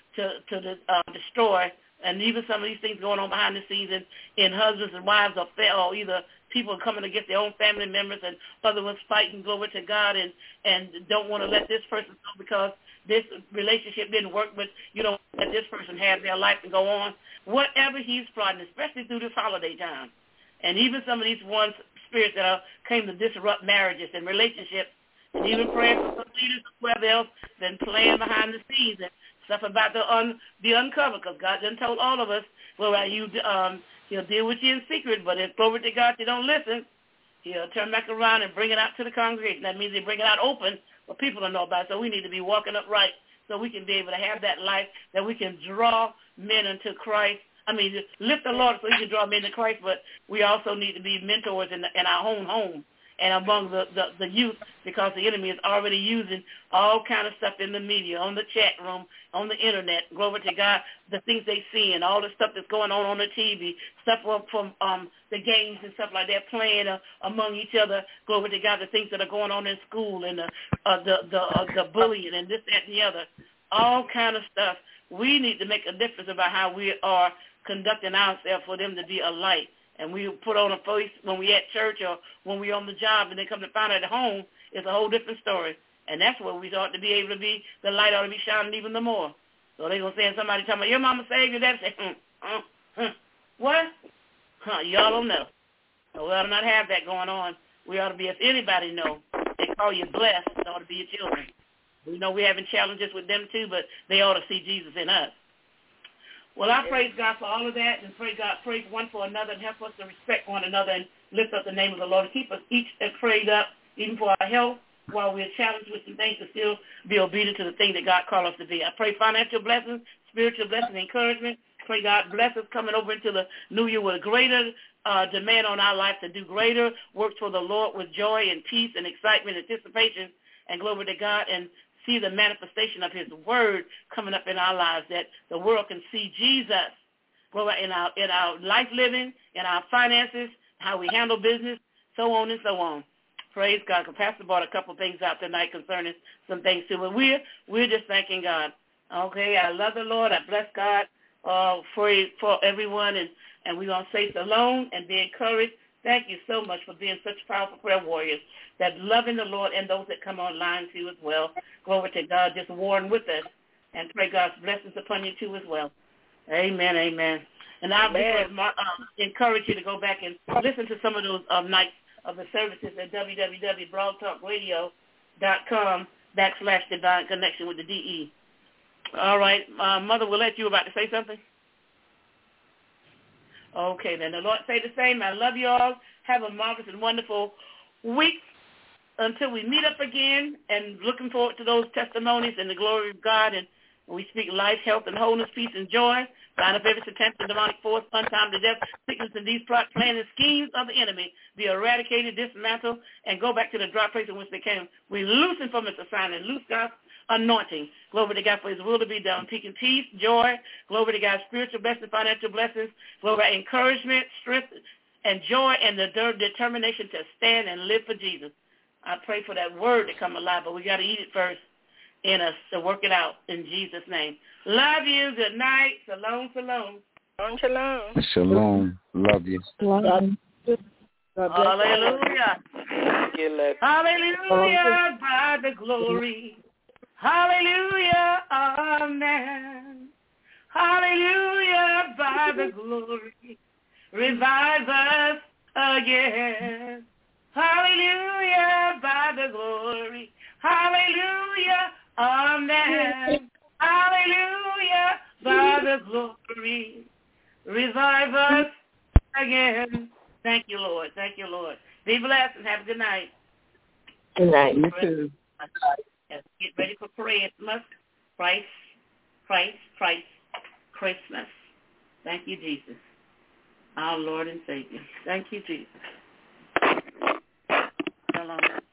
to destroy. And even some of these things going on behind the scenes in husbands and wives or either people coming against their own family members and other ones fighting, glory to God, and don't want to let this person go because this relationship didn't work, but you don't let this person have their life and go on. Whatever he's plotting, especially through this holiday time. And even some of these ones, spirits that came to disrupt marriages and relationships, and even praying for some leaders or whoever else been playing behind the scenes and stuff about the uncovered, because God done told all of us, well, he'll deal with you in secret, but if glory to God you don't listen, he'll turn back around and bring it out to the congregation. That means they bring it out open for people to know about it. So we need to be walking upright so we can be able to have that life that we can draw men into Christ. I mean, lift the Lord so he can draw men to Christ, but we also need to be mentors in our own home and among the youth, because the enemy is already using all kind of stuff in the media, on the chat room, on the internet, glory to God, the things they see and all the stuff that's going on the TV, stuff from the games and stuff like that, playing among each other, glory to God, the things that are going on in school and the bullying and this, that, and the other, all kind of stuff. We need to make a difference about how we are conducting ourselves for them to be a light. And we put on a face when we at church or when we on the job, and they come to find out at home, it's a whole different story. And that's where we ought to be able to be, the light ought to be shining even the more. So they're going to say, somebody talking about, your mama saved you, that say, what? Y'all don't know. So we ought to not have that going on. We ought to be, if anybody know, they call you blessed, it ought to be your children. We know we're having challenges with them too, but they ought to see Jesus in us. Well, I praise God for all of that, and praise one for another, and help us to respect one another and lift up the name of the Lord. Keep us each prayed up, even for our health, while we're challenged with some things to still be obedient to the thing that God called us to be. I pray financial blessings, spiritual blessings, encouragement. Pray God bless us coming over into the new year with a greater demand on our life to do greater works for the Lord with joy and peace and excitement, anticipation, and glory to God, and see the manifestation of his word coming up in our lives, that the world can see Jesus in our life living, in our finances, how we handle business, so on and so on. Praise God. Pastor brought a couple things out tonight concerning some things too. But we're just thanking God. Okay, I love the Lord. I bless God for everyone, and we're going to say shalom and be encouraged. Thank you so much for being such powerful prayer warriors, that loving the Lord and those that come online too as well. Glory to God, just warring with us, and pray God's blessings upon you too as well. Amen, amen. And I'll encourage you to go back and listen to some of those nights of the services at www.blogtalkradio.com/Divine Connection with the DE. All right, Mother Willette, you were about to say something? Okay, then the Lord say the same. I love you all. Have a marvelous and wonderful week until we meet up again, and looking forward to those testimonies and the glory of God. And we speak life, health, and wholeness, peace, and joy. Bind up every satanic and demonic force, untimely death, sickness, and these plans and schemes of the enemy be eradicated, dismantled, and go back to the dry place in which they came. We loosen from its assignment, loose God's anointing. Glory to God for his will to be done. Peace, joy. Glory to God, spiritual blessings, financial blessings. Glory to encouragement, strength, and joy, and the determination to stand and live for Jesus. I pray for that word to come alive, but we got to eat it first in us to work it out in Jesus' name. Love you. Good night. Shalom, shalom. Shalom, shalom. Shalom. Love you. Shalom. Hallelujah. Hallelujah by the glory. Hallelujah. Amen. Hallelujah by the glory. Revive us again. Hallelujah by the glory. Hallelujah. Amen. Hallelujah by the glory. Revive us again. Thank you, Lord. Thank you, Lord. Be blessed and have a good night. Good night. You too. Yes, get ready for Christmas. Christmas. Thank you, Jesus. Our Lord and Savior. Thank you, Jesus. So long.